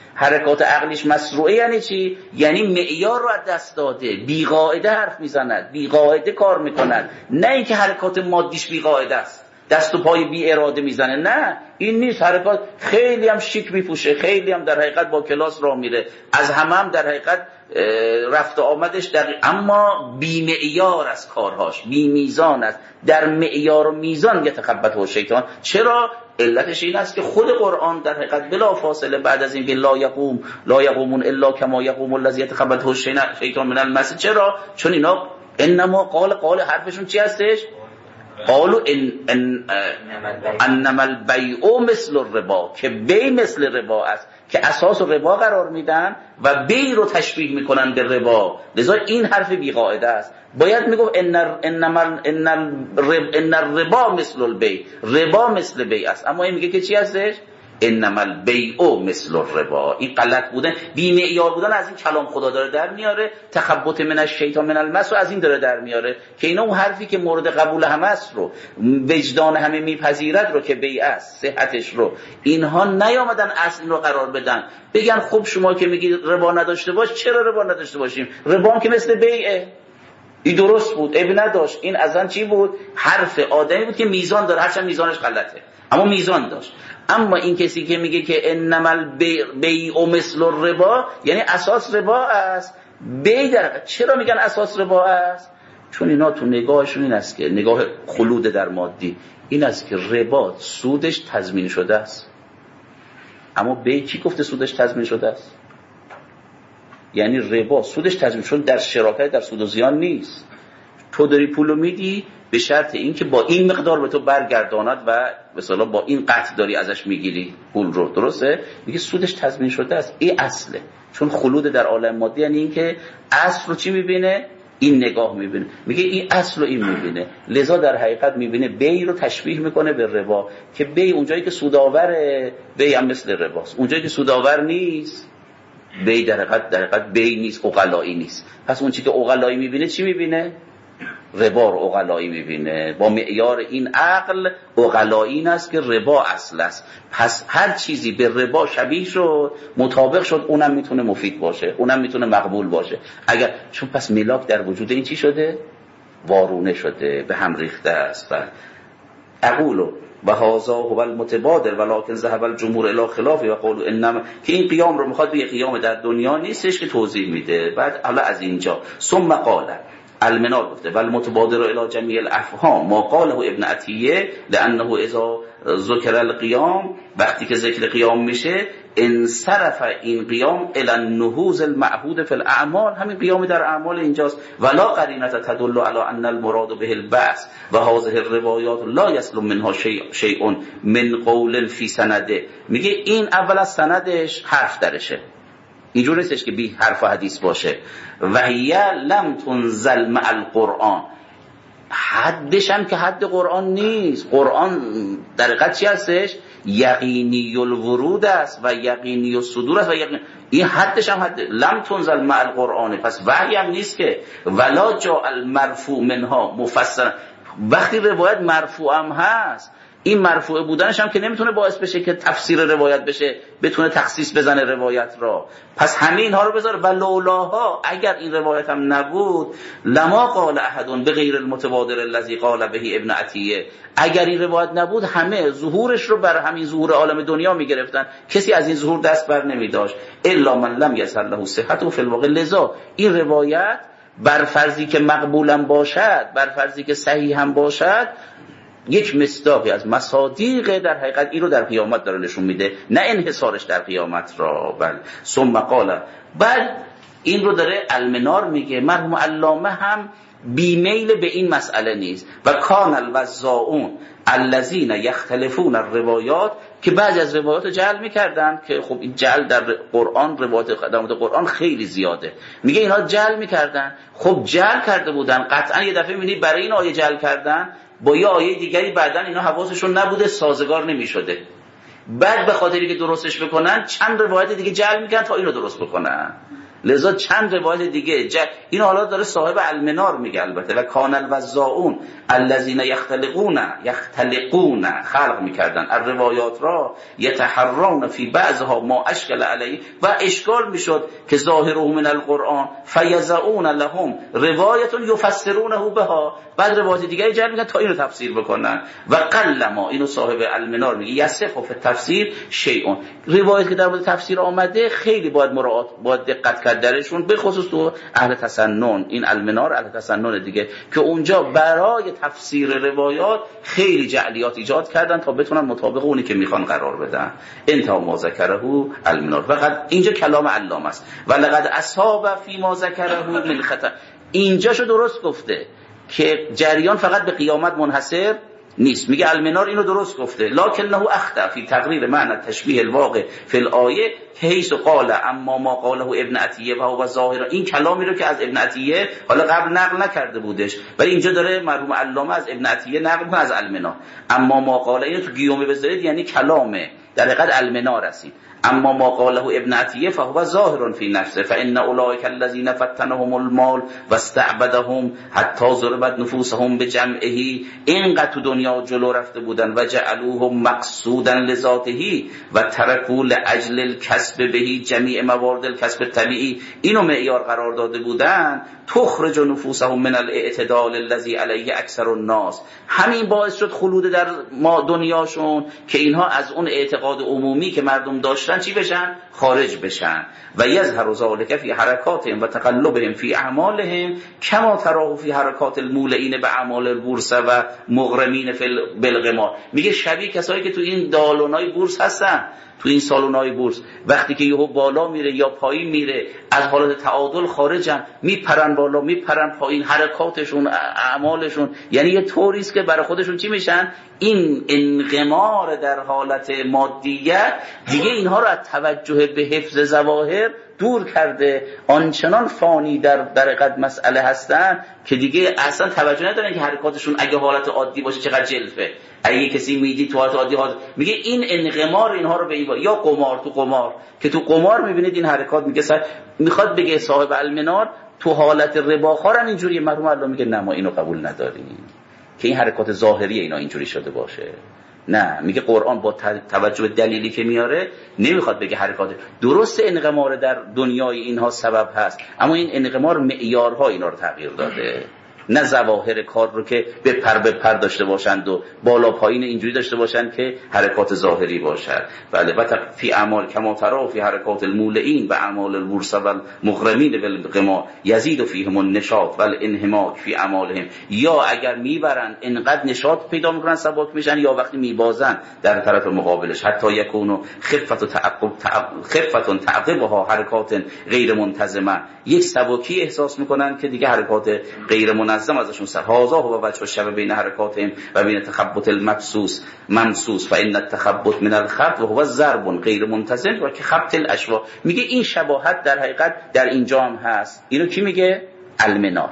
حرکات عقلیش مسروعه یعنی چی؟ یعنی معیار رو از دست داده، بی قاعده حرف میزند، بی قاعده کار میکند، نه اینکه حرکات مادیش بی قاعده است، دست و پای بی اراده میزنه، نه این نیست. حرکات خیلی هم شیک میپوشه، خیلی هم در حقیقت با کلاس راه میره، از همه هم در حقیقت رفت آمدش دقیق، اما بی معیار از کارهاش، بی میزان است، در معیار و میزان یتخبطه الشیطان. چرا؟ علتش این است که خود قرآن در حقیقت بلا فاصله بعد از این که لا یقوم لا یقومون الا کما یقوم الذی یتخبطه الشیطان من المس، چرا؟ چون اینا انما قال قال حرفشون چی هستش؟ قالوا ان ان انما البیع مثل الربا، که بی مثل ربا است، که اساس ربا قرار میدن و بی رو تشبیه میکنن به ربا، لذا این حرف بی قاعده است. باید میگفت ان انما ان ان الربا مثل البیع، ربا مثل بیع است، اما این میگه که چی هستش؟ انما البیع مثل الربا. این غلط بودن، بی معیار بودن از این کلام خدا داره در میاره، تخبط من الشیطان من المس رو از این داره در میاره که اینا اون حرفی که مورد قبول همه است رو، وجدان همه میپذیرد رو که بیع است، صحتش رو، اینها نیامدن اصل رو قرار بدن، بگن خب شما که میگید ربا نداشته باش، چرا ربا نداشته باشیم؟ ربا هم که مثل بیعه. این درست بود، اب نداشت، این اصلا چی بود؟ حرف آدمی بود که میزان داره، هرچند میزانش غلطه اما میزان داشت. اما این کسی که میگه که انما البیع مثل الربا، یعنی اساس ربا است. بیع در چرا میگن اساس ربا است؟ چون اینا تو نگاهشون این است که نگاه خلود در مادی این است که ربا سودش تضمین شده است، اما بیع کی گفته سودش تضمین شده است؟ یعنی ربا سودش تضمین شده در شراکت در سود و زیان نیست. تو داری پولو میدی به شرط اینکه با این مقدار به تو برگرداند و مثلا با این قطع داری ازش میگیری پول رو، درسته؟ میگه سودش تضمین شده است. این اصله، چون خلود در عالم مادی یعنی این که اصل رو چی میبینه؟ این نگاه میبینه، میگه این اصل رو این میبینه، لذا در حقیقت میبینه بیع رو تشبیه میکنه به ربا، که بیع اونجایی که سودآوره بیع هم مثل رباست، اونجایی که سودآور نیست بیع در حقیقت در حقیقت بیع نیست، عقلایی نیست. پس اون چیزی که عقلایی میبینه چی میبینه؟ ربا رو عقلایی میبینه. با معیار این عقل عقلایی این است که ربا اصل است، پس هر چیزی به ربا شبیه شد، مطابق شد، اونم میتونه مفید باشه، اونم میتونه مقبول باشه. اگر چون پس ملاک در وجود این چی شده؟ وارونه شده، به هم ریخته است. اقولو و هذا هو المتبادر ولكن ذهب الجمهور الى خلافه و قالوا انما، که این قیام رو میخواد به قیام در دنیا نیستش که توضیح میده. بعد حالا از اینجا ثم قال المنار گفته ولی متبادر الی جمیع الافهام ما قاله ابن عطیه لانه اذا ذکر القیام، وقتی که ذکر قیام میشه انصرف این قیام الی النهوض المعهود فی الاعمال، همین قیام در اعمال اینجاست. ولا قرینه تدل علی ان المراد به البعث و هذه الروایات لا یسلم منها شیء شیء من قول فی سنده. میگه این اول از سندش حرف درشه، اینجور نیستش که بی حرف و حدیث باشه. و هی لم تنزل مع القرآن، حدش هم که حد قرآن نیست. قرآن در حقیقت چی هستش؟ یقینی الورود است و یقینی الصدور است و یقین... این حدش هم حد لم تنزل مع القرآن، پس وحی هم نیست که. ولا جاء المرفوع منها مفسر، وقتی روایت مرفوع هم هست، این مرفوع بودنش هم که نمیتونه باعث بشه که تفسیر روایت بشه، بتونه تخصیص بزنه روایت را. پس همه اینها رو بذار. و لولاها، اگر این روایت هم نبود، لما قال احدون به غیر المتبادر الذی قال به ابن عطیه، اگر این روایت نبود همه ظهورش رو بر همین ظهور عالم دنیا میگرفتن، کسی از این ظهور دست بر نمیداشت. الا من لم یصل له صحته فی الواقع. لذا این روایت بر فرضی که مقبولم باشد، بر فرضی که صحیح هم باشد، یک مصداقی از مصادیق در حقیقت این رو در قیامت داره نشون میده، نه انحصارش در قیامت را. بله. ثم قال، بعد این رو داره المنار میگه. مرحوم علامه هم بیمیل به این مسئله نیست. و کان الوزاعون الذین یختلفون الروایات، که بعضی از روایات رو جعل میکردن، که خب این جعل در قرآن، روایات در مورد قرآن خیلی زیاده، میگه اینها جعل میکردن. خب جعل کرده بودن، قطعا یه دفعه میبینی برای این آیه جعل کردن، با یه آیه دیگری بعدن اینا حواسشون نبوده، سازگار نمیشده، بعد به خاطری که درستش بکنن چند روایت دیگه جعل میکنن تا اینو درست بکنن. لذا چند روایت دیگه ج... این حالا داره صاحب المنار میگه البته و کان الوزاعون الذين يختلقون يختلقون خلق میکردن الروایات را یتحرون فی بعضها ما اشکل علیه و اشکال میشد که ظاهره من القرآن فیزعون لهم روایت یفسرونه بها، بعد روایت دیگه جمع میگن تا اینو تفسیر بکنن و قل ما، اینو صاحب المنار میگه یصح فی التفسیر شیء، روایت که در مورد تفسیر آمده خیلی باید مراعات باید دقت کرد درشون، به خصوص تو اهل تسنن، این المنار اهل تسنن دیگه که اونجا برای تفسیر روایات خیلی جعلیات ایجاد کردن تا بتونن مطابق اونی که میخوان قرار بدن. انتها ما ذکره المنار، فقط اینجا کلام علامه است و لقد اصاب فی ما ذکره من خطا، اینجاشو درست گفته که جریان فقط به قیامت منحصر نیست، میگه المنار اینو درست گفته، لکنه اخطا فی تقریر معنی تشبیه الواقع فی الآیه حیث قال اما ما قاله ابن عطیه و هو ظاهر، این کلامی رو که از ابن عطیه حالا قبل نقل نکرده بودش ولی اینجا داره مرحوم علامه از ابن عطیه نقل کنه از المنار، اما ما قاله اینو تو گیومه بذارید یعنی کلامه در حقیقت المنار است، اما ما قاله ابن عطیه فهو ظاهر فی نفسه فان اولئک الذین فتنهم المال واستعبدهم حتی ضربت نفوسهم بجمعه، اینقدر تو دنیا جلو رفته بودن و جعلوه مقصودا لذاته و ترکوا لاجل الکسب بهی جمیع موارد الکسب الطبیعی، اینو معیار قرار داده بودن، تخرج نفوسهم من الاعتدال الذی علیه اکثر الناس، همین باعث شد خلود در ما دنیاشون که اینها از اون اعتقاد عمومی که مردم داشتن چی بشن؟ خارج بشن و یظهر ذلک فی حرکاتهم و تقلبهم فی اعمالهم کما تراه فی حرکات المولئین به اعمال البورس و مغرمین فی بالقمار، میگه شبیه کسایی که تو این دالونای بورس هستن، تو این سالونای بورس وقتی که یهو بالا میره یا پایین میره از حالت تعادل خارجن، میپرن بالا میپرن پایین، حرکاتشون اعمالشون یعنی یه طوری است که برای خودشون چی میشن؟ این انقمار در حالت مادیت دیگه اینها رو از توجه به حفظ ظواهر دور کرده، آنچنان فانی در در قد مسئله هستن که دیگه اصلا توجه ندارن که حرکاتشون اگه حالت عادی باشه چقدر جلفه، اگه کسی میدی تو حالت عادی حالت میگه این انقمار اینها رو به این با... یا قمار، تو قمار که تو قمار میبینید این حرکات، میگه سر... میخواد بگه صاحب المنار تو حالت رباخوار هم اینجوری، مرحوم الله میگه نه ما اینو قبول نداریم که این حرکات ظاهری اینا اینجوری شده باشه، نه میگه قرآن با توجه به دلیلی که میاره نمیخواد بگه حرکات درست انقمار در دنیای اینها سبب هست، اما این انقمار معیارها اینا رو تغییر داده، نه ظواهر کار رو که به پر به پر داشته باشند و بالا پایین اینجوری داشته باشند که حرکات ظاهری باشد. بله و فی اعمال کما ترى فی حرکات المولئین و اعمال البورس و المغرمین بالقمار یزید فیهم النشاط والانهماک فی اعمالهم، یا اگر میبرن انقدر نشاط پیدا میکنن سبک میشن، یا وقتی میبازن در طرف مقابلش حتی یکونو خفت و تعقب خفت تعقبها حرکات غیر منتظمه، یک سبکی احساس میکنن که دیگه حرکات غیر منظم ازشون سر هازا و وجه شب بین حرکاتهم و بین تخبط المبسوس ممسوس فان التخبط من الخبط و هو ضرب غیر منتظم و که خبط الاشوا، میگه این شباهت در حقیقت در اینجا هم هست. اینو کی میگه؟ المنار.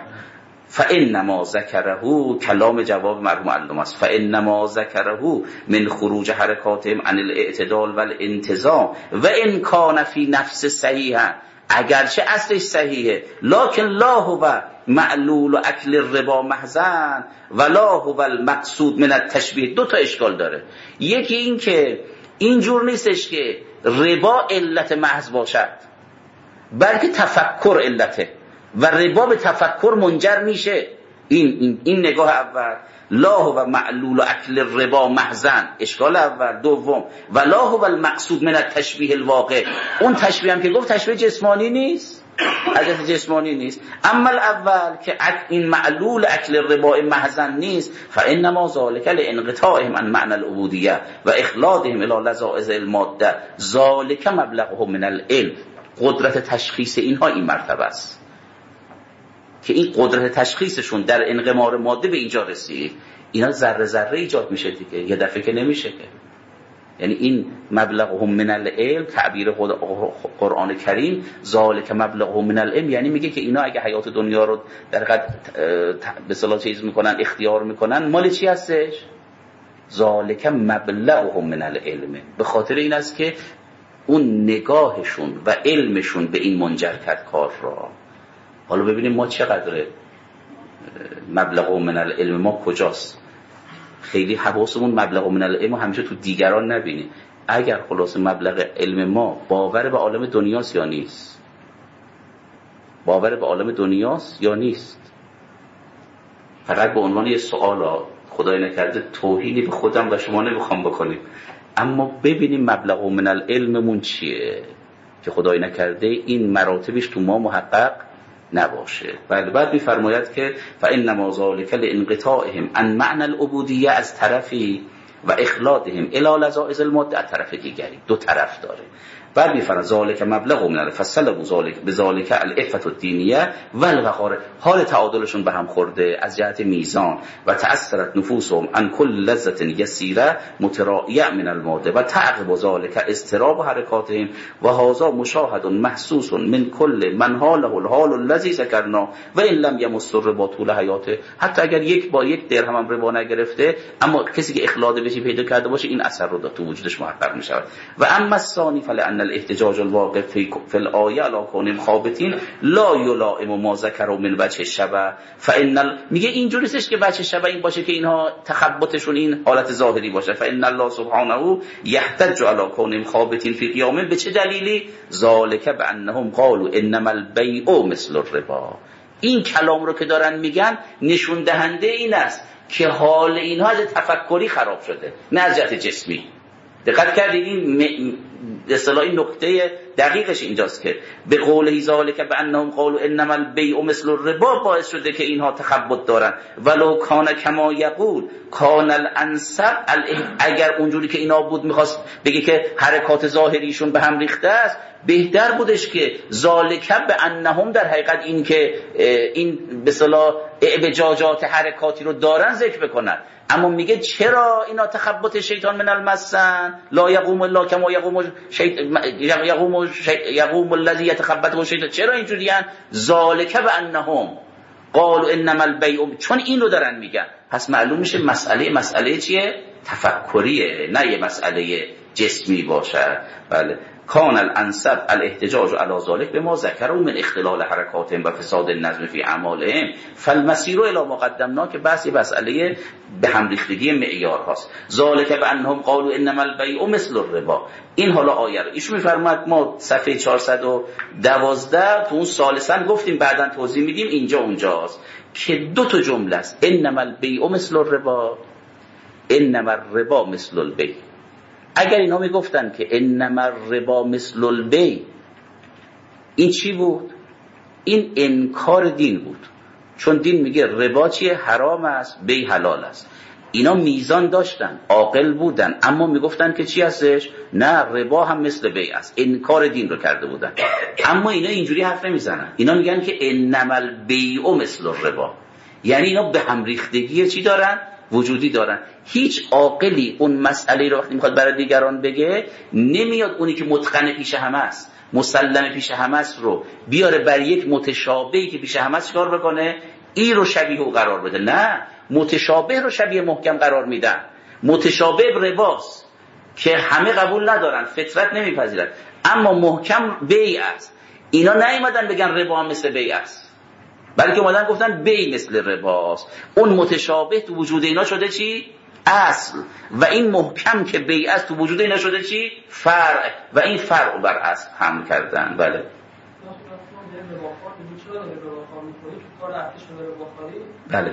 فانما ذکره، کلام جواب مرحوم علامه است، فانما ذکره من خروج حرکاتهم عن الاعتدال والانتظام و ان کان فی نفس صحیحا، اگرچه اصلش صحیحه لکن لا هو معلول و اکل الربا محضن ولا هو المقصود من التشبیه. دو تا اشکال داره، یکی این که اینجور نیستش که ربا علت محض باشد بلکه تفکر علته و ربا به تفکر منجر میشه، این این, این نگاه اول، لا هو معلول و اکل الربا محضن اشکال اول. دوم ولا هو المقصود من التشبیه الواقع، اون تشبیه هم که گفت تشبیه جسمانی نیست، حاجت جسمانی نیست. اما الاول که این معلول اکل الربا محضن نیست، فانما ذلک لانقطاعهم عن معنى العبودیه و اخلادهم الى لذائذ الماده، ذلک مبلغهم من العلم. قدرت تشخیص اینها این مرتبه است که این قدرت تشخیصشون در انقمار ماده به اینجا رسید، اینا ذره ذره ایجاد میشه دیگه، یه دفعه که نمیشه که. یعنی این مبلغهم من العلم، تعبیر قرآن کریم ذالک مبلغهم من العلم، یعنی میگه که اینا اگه حیات دنیا رو در حقیقت به اصطلاح چیز میکنن، اختیار میکنن، مال چی هستش؟ ذالک مبلغهم من العلم، به خاطر این است که اون نگاهشون و علمشون به این منجر کرد کار را. حالا ببینیم ما چقدر مبلغ من العلم ما کجاست. خیلی حواسمون مبلغ من العلم همیشه تو دیگران نبینیم. اگر خلاص مبلغ علم ما باور به عالم دنیاست یا نیست، باور به عالم دنیاست یا نیست. فقط به عنوان یه سوال، خدای نکرده توهینی به خودم و شما نمیخوام بکنیم، اما ببینیم مبلغ من العلممون چیه که خدای نکرده این مراتبش تو ما محقق نباشه. بله بعد میفرماید که فانما ذلک لانقطاعهم عن معنى العبودیه از طرفی و اخلادهم الی لذائذ الماده از طرف دیگری. دو طرف داره. بعد میفرماید ذالک مبلغ من الفصل ذالک بذالک العفه الدینیه و الوقار. حال تعادلشون به هم خورده از جهت میزان و تأثرت نفوسهم عن كل لذة یسیره متراعیه من الماده و تعقب ذالک اضطراب حرکاتهم و هذا مشاهد محسوس من كل من حاله الحال الذي ذکرنا و ان لم يمس الربا طول حیاته. حتی اگر یک با یک درهم هم ربا نگرفته، اما کسی که اخلاد بهش پیدا کرده باشه این اثر رو تو وجودش محقق میشه. و اما الثانی فلان الاحتجاج الواقع في الآية على كونهم خابطين لا يلائم ما ذكروا من وجه الشبه فإن ال... میگه اینجوریستش که وجه شبه این باشه که اینها تخبطشون این حالت ظاهری باشه. فإن الله سبحانه يحتج على كونهم خابطين في قيامه. به چه دلیلی؟ ذلك بأنهم قالوا انما البيع مثل الربا. این کلام رو که دارن میگن نشون دهنده این است که حال اینها از تفکری خراب شده نه از جهت جسمی. دقت کردید این اصطلاحی نکته دقیقش اینجاست که به قول ذالک بانهم قالوا انما البیع مثل الربا باعث شده که اینها تخبط دارن. ولو کان کما یقول کان الانسب، اگر اونجوری که اینا بود میخواست بگه که حرکات ظاهریشون به هم ریخته است، بهتر بودش که ذالک بانهم در حقیقت این که این به اصطلاح اعوجاجات حرکاتی رو دارن ذکر بکنن. اما میگه چرا اینا تخبط شیطان من المسن لا یقوم الا کما یقوم شیطان یقوم یقوم الذی یتخبطه الشیطان. چرا اینجوریان؟ ذالک بانهم قالوا انما البیع، چون این رو دارن میگن. پس معلوم میشه مسئله مسئله چیه؟ تفکریه، نه یه مسئله جسمی باشه. بله کان الانسب الاحتجاج على ذلك بما ذكروا من اختلال حرکاتهم و فساد النظم فی اعمالهم فالمسیر الی ما قدمنا، که بحث مسئله به هم ریختگی معیار هاست. ذلك بانهم قالوا انما البیع مثل الربا. این حالا آیه رو ایشون میفرماد ما صفحه چهارصد و دوازده تو اون ثالثا گفتیم، بعداً توضیح میدیم اینجا اونجاست که دو تا جمله است. انما البیع مثل الربا، انما الربا مثل البیع. اگر اینا میگفتن که انما الربا مثل البیع، این چی بود؟ این انکار دین بود، چون دین میگه ربا چیه؟ حرام است، بیع حلال است. اینا میزان داشتن، عاقل بودن، اما میگفتن که چی هستش؟ نه، ربا هم مثل بیع است. انکار دین رو کرده بودن. اما اینا اینجوری حرف نمیزنن، اینا میگن که انما البیع مثل الربا، یعنی اینا به هم ریختگی چی دارن؟ وجودی دارن. هیچ عاقلی اون مسئله رو وقتی میخواد برای دیگران بگه، نمیاد اونی که متقن پیش همه است، مسلم پیش همه است رو بیاره بر یک متشابهی که پیش همه است کار بکنه، این رو شبیه او قرار بده. نه، متشابه رو شبیه محکم قرار میدن. متشابه رباست که همه قبول ندارن، فطرت نمیپذیرن، اما محکم بیع است. اینا نیومدن بگن ربا هم مثل بیع است، بلکه اومدن گفتن بیع مثل رباست. اون متشابه تو وجود اینا شده چی؟ اصل. و این محکم که بیع است تو وجود اینا شده چی؟ فرع. و این فرع بر اصل حمل کردن. بله بله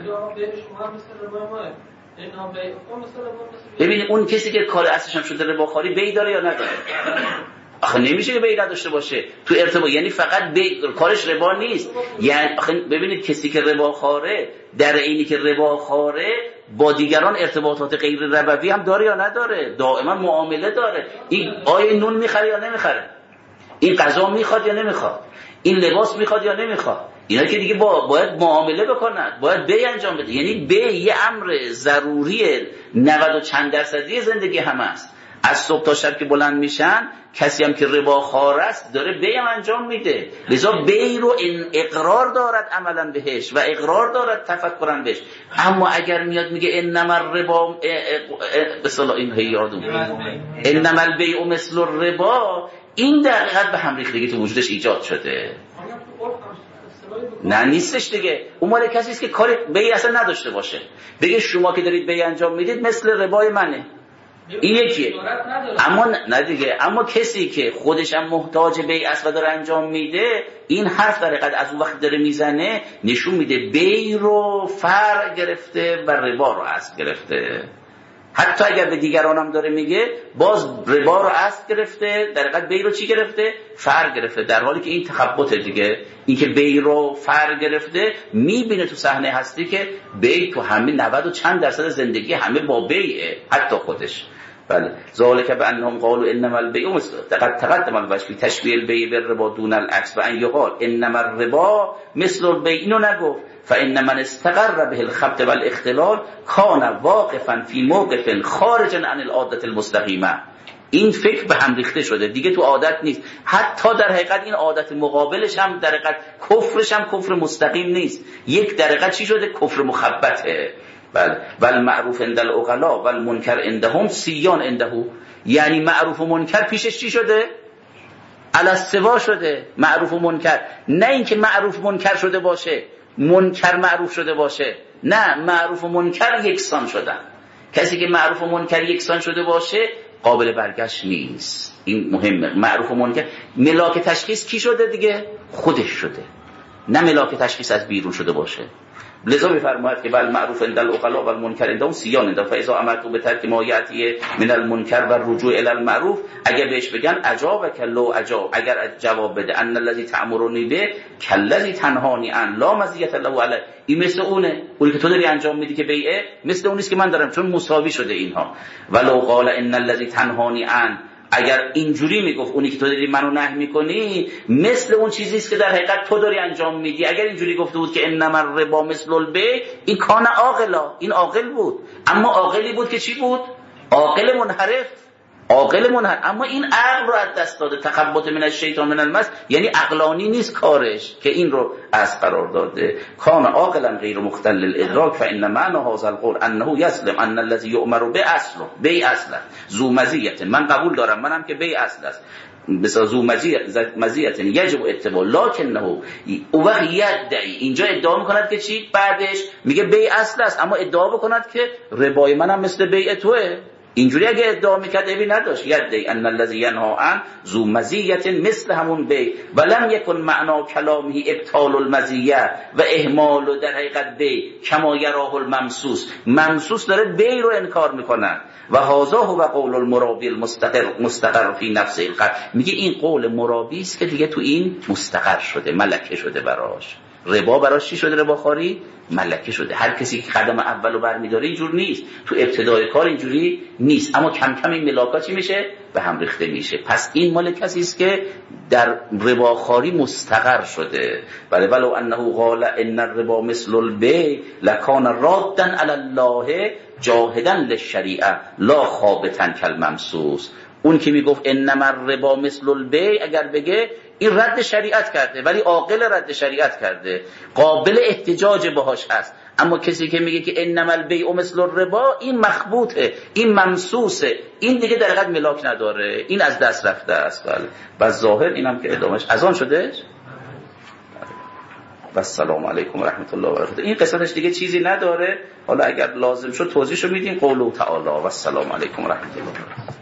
ببینید اون کسی که کار اصلش هم شده رباخواری بیع داره یا نداره؟ آخه نمیشه که بیع نداشته باشه تو ارتباط، یعنی فقط بیع کارش ربا نیست. یعنی آخه ببینید کسی که رباخواره در اینی که رباخواره با دیگران ارتباطات غیر ربوی هم داره یا نداره؟ دائما معامله داره. این آیا نون میخره یا نمیخره؟ این غذا میخواد یا نمیخواد؟ این لباس میخواد یا نمیخواد؟ اینا که دیگه با باید معامله بکنن، باید بیع انجام بده. یعنی بیع یه امر ضروری نود و چند درصدی زندگی همه است. از صبح تا شب که بلند میشن، کسی هم که رباخوار است داره بیع هم انجام میده. لذا بیع رو این اقرار دارد عملا بهش و اقرار دارد تفکرا بهش. اما اگر میاد میگه انما الربا به اصطلاح این یادم انما البیع مثل الربا، این در حقیقت به هم ریختگی تو وجودش ایجاد شده. نه نیستش دیگه. اون مال کسی است که کاری بی اصلا نداشته باشه، بگه شما که دارید بی انجام میدید مثل ربای منه، این یکیه. اما نه دیگه، اما کسی که خودش هم محتاج بی است و داره انجام میده، این حرف در حقیقت از اون وقت داره میزنه نشون میده بی رو فرع گرفته و ربا رو اصل گرفته. حتی اگر به دیگران هم داره میگه باز ربا رو اصل گرفته، در حقیقت بی رو چی گرفته؟ فرع گرفته، در حالی که این تخبطه دیگه. این که بی رو فرع گرفته میبینه تو صحنه هستی که بی تو همه نود و چند درصد زندگی همه با بیعه، حتی خودش. بله ذالک بانهم قالوا انما البیع مثل تقد تقدم الوجه فی تشبیه البیع بالربا دون العکس و ان یقال انما الربا مثل البیع، اینو نگفت. فان من استقر به الخبط والاختلال کان واقفا فی موقف خارج عن العادة المستقیمه. این فکر به هم ریخته شده دیگه، تو عادت نیست. حتی در حقیقت این عادت مقابلش هم در حقیقت کفرش هم کفر مستقیم نیست، یک در حقیقت چی شده؟ کفر مخبطه. بله بل معروف عند العقلاء و المنکر عندهم سیان عنده. یعنی معروف و منکر پیشش چی شده؟ علی السوا شده. معروف و منکر، نه اینکه معروف منکر شده باشه منکر معروف شده باشه، نه، معروف و منکر یکسان شدن. کسی که معروف و منکر یکسان شده باشه قابل برگشت نیست. این مهمه. معروف و منکر ملاک تشخیص کی شده دیگه؟ خودش شده، نه ملاک تشخیص از بیرون شده باشه. لذا می‌فرماید که بل معروف عند العقلاء و المنکر عندهم سیان عند فاذا امرتم بترک ما یاتی من المنکر و الرجوع الی المعروف، اگر بهش بگن عجاب کلو عجاب، اگر جواب بده ان الذی تأمرنی به کالذی تنهانی عن لا مزیت له علی، این مثل اونه، اونی که تو داری انجام میدی که بیعه مثل اونیست که من دارم، چون مساوی شده اینها. ولو قال ان الذی تنهانی عن، اگر اینجوری میگفت اونی که تو داری منو نهی میکنی مثل اون چیزی است که در حقیقت تو داری انجام میدی، اگر اینجوری گفته بود که انما الربا مثل البیع، این کان عاقلا، این عاقل بود. اما عاقلی بود که چی بود؟ عاقل منحرف، عاقل منحرف. اما این عقل رو از دست داده. تخبط من الشیطان من المس، یعنی عقلانی نیست کارش که این رو از قرار داده. کان عاقلا غیر مختل الادراک فان معنى هذا القول انه یسلم ان الذي یؤمر به اصل بی اصل ذو مزیت. من قبول دارم، منم که بی اصل است، بسا ذو مزیت یجب اتباع، لکنه او وقت یدعی، اینجا ادعا میکند که چی؟ بعدش میگه بی اصل است، اما ادعا بکند که ربای منم مثل بیع توه. اینجوری اگه ادعا میکرد ابی نداشت. یدعی ان الذی ینها عن ذو مزیت مثل همون بی ولم یکن معنا کلامه ابطال المزیه و اهمال در حقیقت بی کما یراه الممسوس. ممسوس داره بی رو انکار میکنن. و هذا هو قول المرابی المستقر مستقر فی نفس القلب. میگه این قول مرابی است که دیگه تو این مستقر شده، ملکه شده براش. ربا براش چی شده؟ رباخواری ملکه شده. هر کسی که قدم اولو برمی‌داره اینجور نیست، تو ابتدای کار اینجوری نیست، اما کم کم این ملاکا چی میشه؟ به هم ریخته میشه. پس این مال کسی است که در رباخواری مستقر شده. بله ولو انه قال ان الربا مثل البیع لکان رادا علی الله جاهدا للشریعه لا خابطا کالممسوس. اون که میگفت انما الربا مثل البیع، اگر بگه این رد شریعت کرده، ولی عاقل رد شریعت کرده، قابل احتجاج باهاش هست. اما کسی که میگه که انما البیع مثل الربا، این مخبوطه، این ممسوسه، این دیگه در حقیقت ملاک نداره، این از دست رفته است. بله و ظاهر اینم که ادامش از آن شده. و السلام علیکم و رحمت الله و برکاته. این قسمتش دیگه چیزی نداره، حالا اگر لازم شد توضیحشو میدیم. قوله تعالی و السلام علیکم و رحمت الله و برکاته.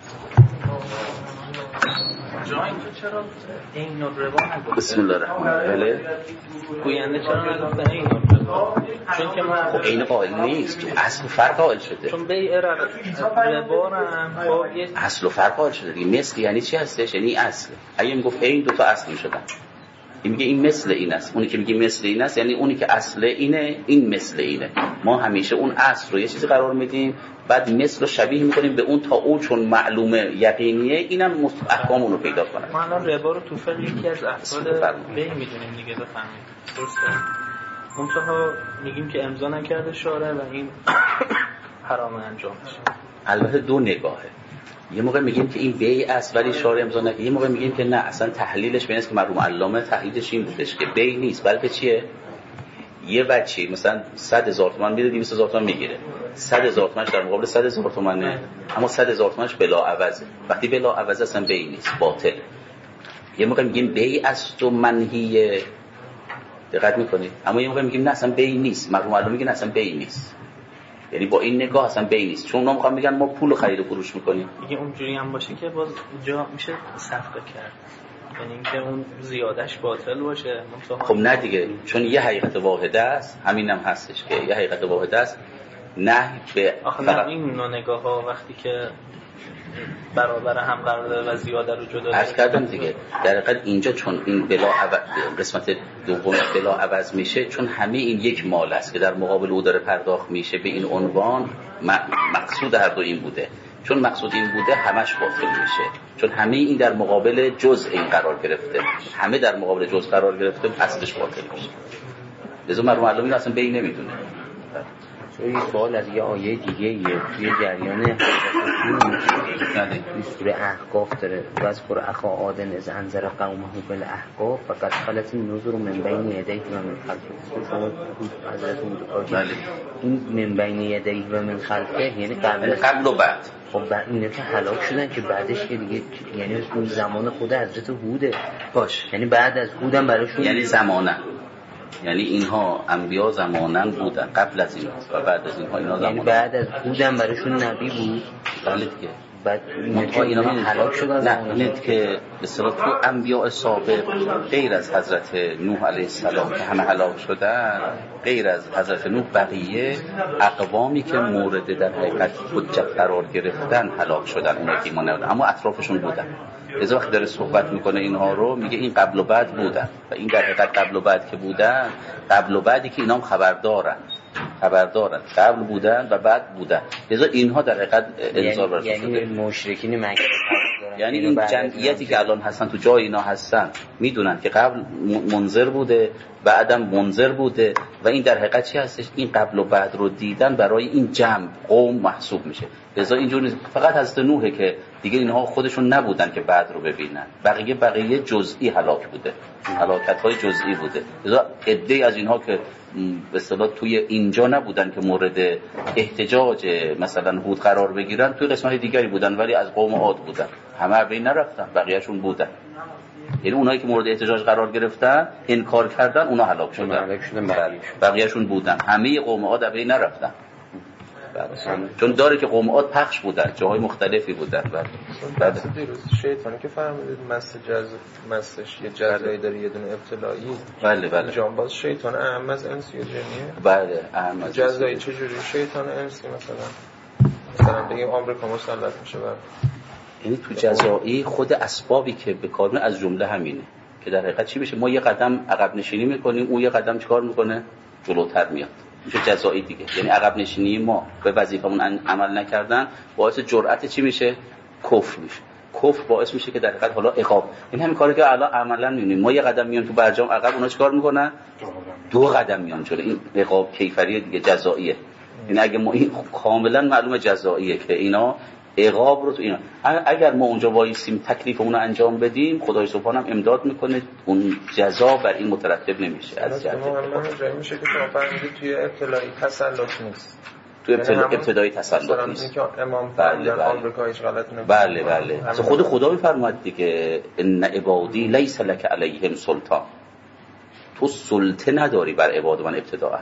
جاین تو چرا این ربا نگفته؟ بسم الله الرحمن الرحیم. گوینده چرا نگفته این ربا؟ چون که ما این قائل نیست، تو اصل فرق قائل شده. چون بیع ربا هم خب اصل و فرق قائل شده دیگه. مثل یعنی چی هستش؟ یعنی اصل. اگه میگفت این دو تا اصل میشدن، این میگه این مثل این است، اونی که میگه مثل این است یعنی اونی که اصل اینه، این مثل اینه. ما همیشه اون اصل رو یه چیزی قرار میدیم، بعد مثل رو شبیه میکنیم به اون تا اون چون معلومه یقینیه، اینم احکام اون رو پیدا کنه. ما الان ربا رو تو فقه یکی از افراد بی میدونیم دیگه، بفهمید درسته؟ منتها میگیم که امضا نکرده شارع و این حرام انجام میشه. البته دو نگاهه. یه موقع میگیم که این بیع است ولی شارع امضا نکرده، یه موقع میگیم که نه اصلا تحلیلش بینه که مرحوم علامه تحلیلش این بودش که بیع نیست بلکه چیه؟ یه بچی مثلا صد هزار تومان میده، دویست هزار تومان میگیره، صد هزار تومانش در مقابل صد هزار تومانه، اما صد هزار تومانش بلا عوضه. وقتی بلا عوضه اصلا بیع نیست، باطله. یه موقع میگیم بیع است و منهیه، دقت میکنید، اما یه موقع میگیم نه اصلا بیع نیست، مرحوم معلم میگه نه اصلا بیع نیست، یعنی با این نگاه اصلا بیع نیست، چون اونا میخوان میگن ما پول خرید و فروش میکنیم. دیگه اونجوری هم باشه که باز اونجا میشه صفقه کرد، یعنی اینکه اون زیادش باطل باشه. خب نه دیگه، چون یه حقیقت واحده است، همینم هم هستش که یه حقیقت واحده است، نه به آخه فقط این نوع نگاه ها وقتی که برابر هم قرار داره و زیاده رو جدا عرض کردم دیگه، در حقیقت اینجا چون این بلا عوض، قسمت دوم بلا عوض میشه، چون همه این یک مال است که در مقابل او داره پرداخت میشه به این عنوان، مقصود هر دو این بوده، چون مقصود این بوده همش باطل میشه، چون همه این در مقابل جزء این قرار گرفته، همه در مقابل جزء قرار گرفته، اصلش باطل میشه. لذا مرحوم معلم این اصلا بین نمیدونه. این سوال از یه آیه دیگه یه توی جریان این سوره احقاف داره، وذکر اخا عاد اذ انذر قومه بالاحقاف فقد خلت النذر من بین یدیه و من خلفه. شما حضرت متفاوت این من بین یدیه و من خلفه یعنی قبل قبل و بعد. خب بعد اینا که هلاک شدن که بعدش که دیگه یعنی اون زمان خود حضرت هوده باش، یعنی بعد از هودم براشون، یعنی زمانه، یعنی اینها انبیا زمانن بودن قبل از این و بعد از اینها اینا زمانن، یعنی بعد از هودم براشون نبی بود. بله دیگه. بعد منتها اینا هلاک شدن. نه اینه که به اصطلاح تو انبیاء سابق غیر از حضرت نوح علیه السلام که همه هلاک شدن، غیر از حضرت نوح بقیه اقوامی که مورد در حقیقت حجت قرار گرفتن هلاک شدن، اونایی که ایمان نداشتن اما اطرافشون بودن. از وقتی داره صحبت میکنه اینها رو میگه این قبل و بعد بودن و این در حقیقت قبل و بعد که بودن، قبل و بعدی که اینا هم خبر دارن، خبر دارن قبل بودن و بعد بودن، لذا اینها در حقیقت انذار برسون یعنی شده. یعنی مشرکین مکه یعنی این جمعیتی که الان هستن تو جای اینا هستن میدونن که قبل منذر بوده بعدم منذر بوده و این در حقیقت چی هستش؟ این قبل و بعد رو دیدن برای این جمع قوم محسوب میشه. لذا اینجوری نیست فقط حضرت نوحه که دیگه اینها خودشون نبودن که بعد رو ببینن، بقیه بقیه جزئی هلاک بوده، هلاکت‌های جزئی بوده. لذا عده از اینها که به اصطلاح توی اینجا نبودن که مورد احتجاج مثلا هود قرار بگیرن، توی قسمت دیگری بودن ولی از قوم عاد بودن، همه از بین نرفتن، بقیه‌شون بودن. یعنی اونایی که مورد احتجاج قرار گرفتن انکار کردن اونا هلاک شدن، بقیه‌شون بودن، همه قوم عاد از بین نرفتن. چون داره که قوم عاد پخش بودن، جاهای مختلفی بودن. بعد دیروز شیطانی که فرمودید مس جزا مسش یه جزایی داره یه دونه ابتلایی. بله بله. جانباز شیطان اهم از انسی و جنیه. بله اهم از جزایی چجوری شیطان انسی مثلا مثلا بگیم آمریکا مسلط میشه بر یعنی تو جزایی خود اسبابی که به کار میاد از جمله همینه که در حقیقت چی بشه، ما یه قدم عقب نشینی میکنیم، اون یه قدم چیکار میکنه جلوتر میاد، میشه جزایی دیگه. یعنی عقب نشینی ما به وظیفمون عمل نکردن باعث جرأت چی میشه؟ کفر میشه. کفر باعث میشه که در حقیقت حالا عقاب. این همین کاری که الان عملا میبینیم، ما یه قدم میان تو برجام عقب، اونا چیکار میکنن؟ دو قدم میان جلو. این عقاب کیفری دیگه، جزاییه. این اگه ما این کاملا معلومه جزاییه که اینا عقاب رو تو اینا، اگر ما اونجا وایسیم تکلیفمون رو انجام بدیم، خدای سبحانه هم امداد میکنه، اون جزا بر این مترتب نمیشه. از جهت محمد جایی میشه که شما فرمودید توی ابتلایی تسلط نیست، تو ابتدای تسلط نیست. امام بله بله. آمریکاییش غلط نمی‌کنه. بله بله. اصلا خود خدا میفرماید دیگه ان عبادی لیس لک علیهم سلطان، تو سلطه نداری بر عباد من ابتداء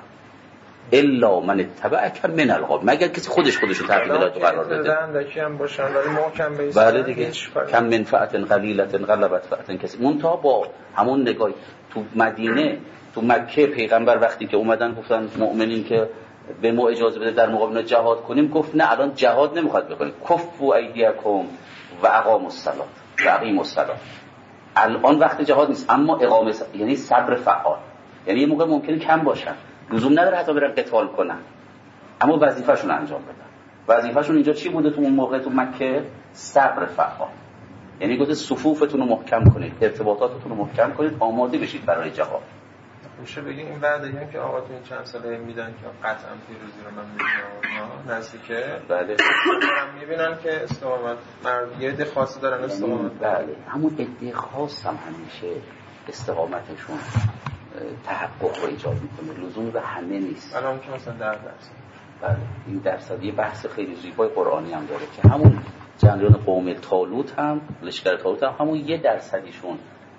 الا من اتبعک من الغاب، مگر کسی خودش خودشو تحت ولایت قرار بده. اندکی هم باشن ولی محکم بیست. بله دیگه. کم منفعت قلیلت غلبت فعت کسی. منتها با همون نگاه تو مدینه، تو مکه پیغمبر وقتی که اومدن گفتن مؤمنین که به ما اجازه بده در مقابل جهاد کنیم، گفت نه الان جهاد نمیخواد بکنید، کفوا ایدیکم و اقاموا الصلاه و اقیموا الصلاه. الان وقت جهاد نیست، اما اقامه یعنی صبر فعال، یعنی یه موقع ممکنه کم باشن، لزوم نداره حتی برن قتال کنن، اما وظیفه‌شون انجام بدن. وظیفه‌شون اینجا چی بوده تو اون موقع تو مکه؟ صبر فعال. یعنی گفته صفوفتون رو محکم کنید، ارتباطاتتون رو محکم کنید، آماده بشید برای جهاد. میشه بگیم این وعده هم که آقا تو این چند ساله میدن که قطعا پیروزی رو من میبینم نزدیکه. بله. میبینن که استقامت مرد یه عده خاصی دارن استقامت. بله. همون عده خاص هم همیشه استقامتشون تحقق رو ایجاد میکنه، لزوم به همه نیست. الان که مثلا در درصد. بله. این درصد یه بحث خیلی زیبای قرآنی هم داره که همون جریان قوم طالوت هم، لشکر طالوت هم همون یه درصدیشون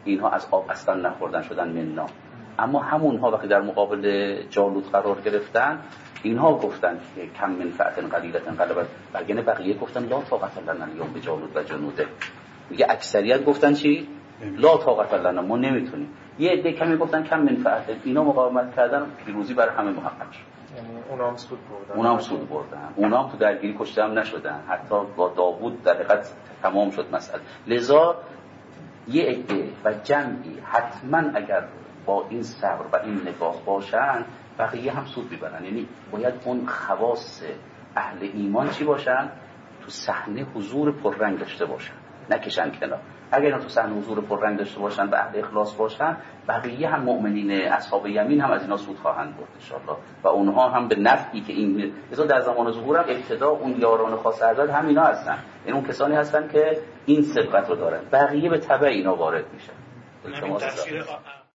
اینها از آب اصلا نخوردن شدن مننا. اما همونها وقتی در مقابل جالوت قرار گرفتن اینها گفتن که کم منفعت قلیلت انقلبت، وگرنه بقیه گفتن لا طاقت لنا اليوم بجالوت و جنوده. میگه اکثریت گفتن چی؟ لا طاقت لنا، ما نمیتونیم. یه عده کمی گفتن کم منفعت، اینا مقاومت کردن، پیروزی برای همه محقق شد. یعنی اونا هم سود بردن. اونا هم سود بردن. اونا هم تو درگیری کشته هم نشدن. حتی با داوود در حقیقت تمام شد مسئله. لذا یه عده و جمعی حتما اگر با این صبر و این نگاه باشن بقیه هم سود میبرن. یعنی باید اون خواص اهل ایمان چی باشن؟ تو صحنه حضور پررنگ داشته باشن، نکشن کنار. اگر اینا تو صحنه حضور پررنگ داشته باشن و اهل اخلاص باشن بقیه هم مؤمنین اصحاب یمین هم از اینا سود خواهند برد ان شاءالله و اونها هم به نفعی که این مثلا در زمان ظهور هم ابتدا اون یاران خاص حضرت هم اینا هستن، این اون کسانی هستن که این سبقت رو دارن، بقیه به تبع اینا وارد میشن.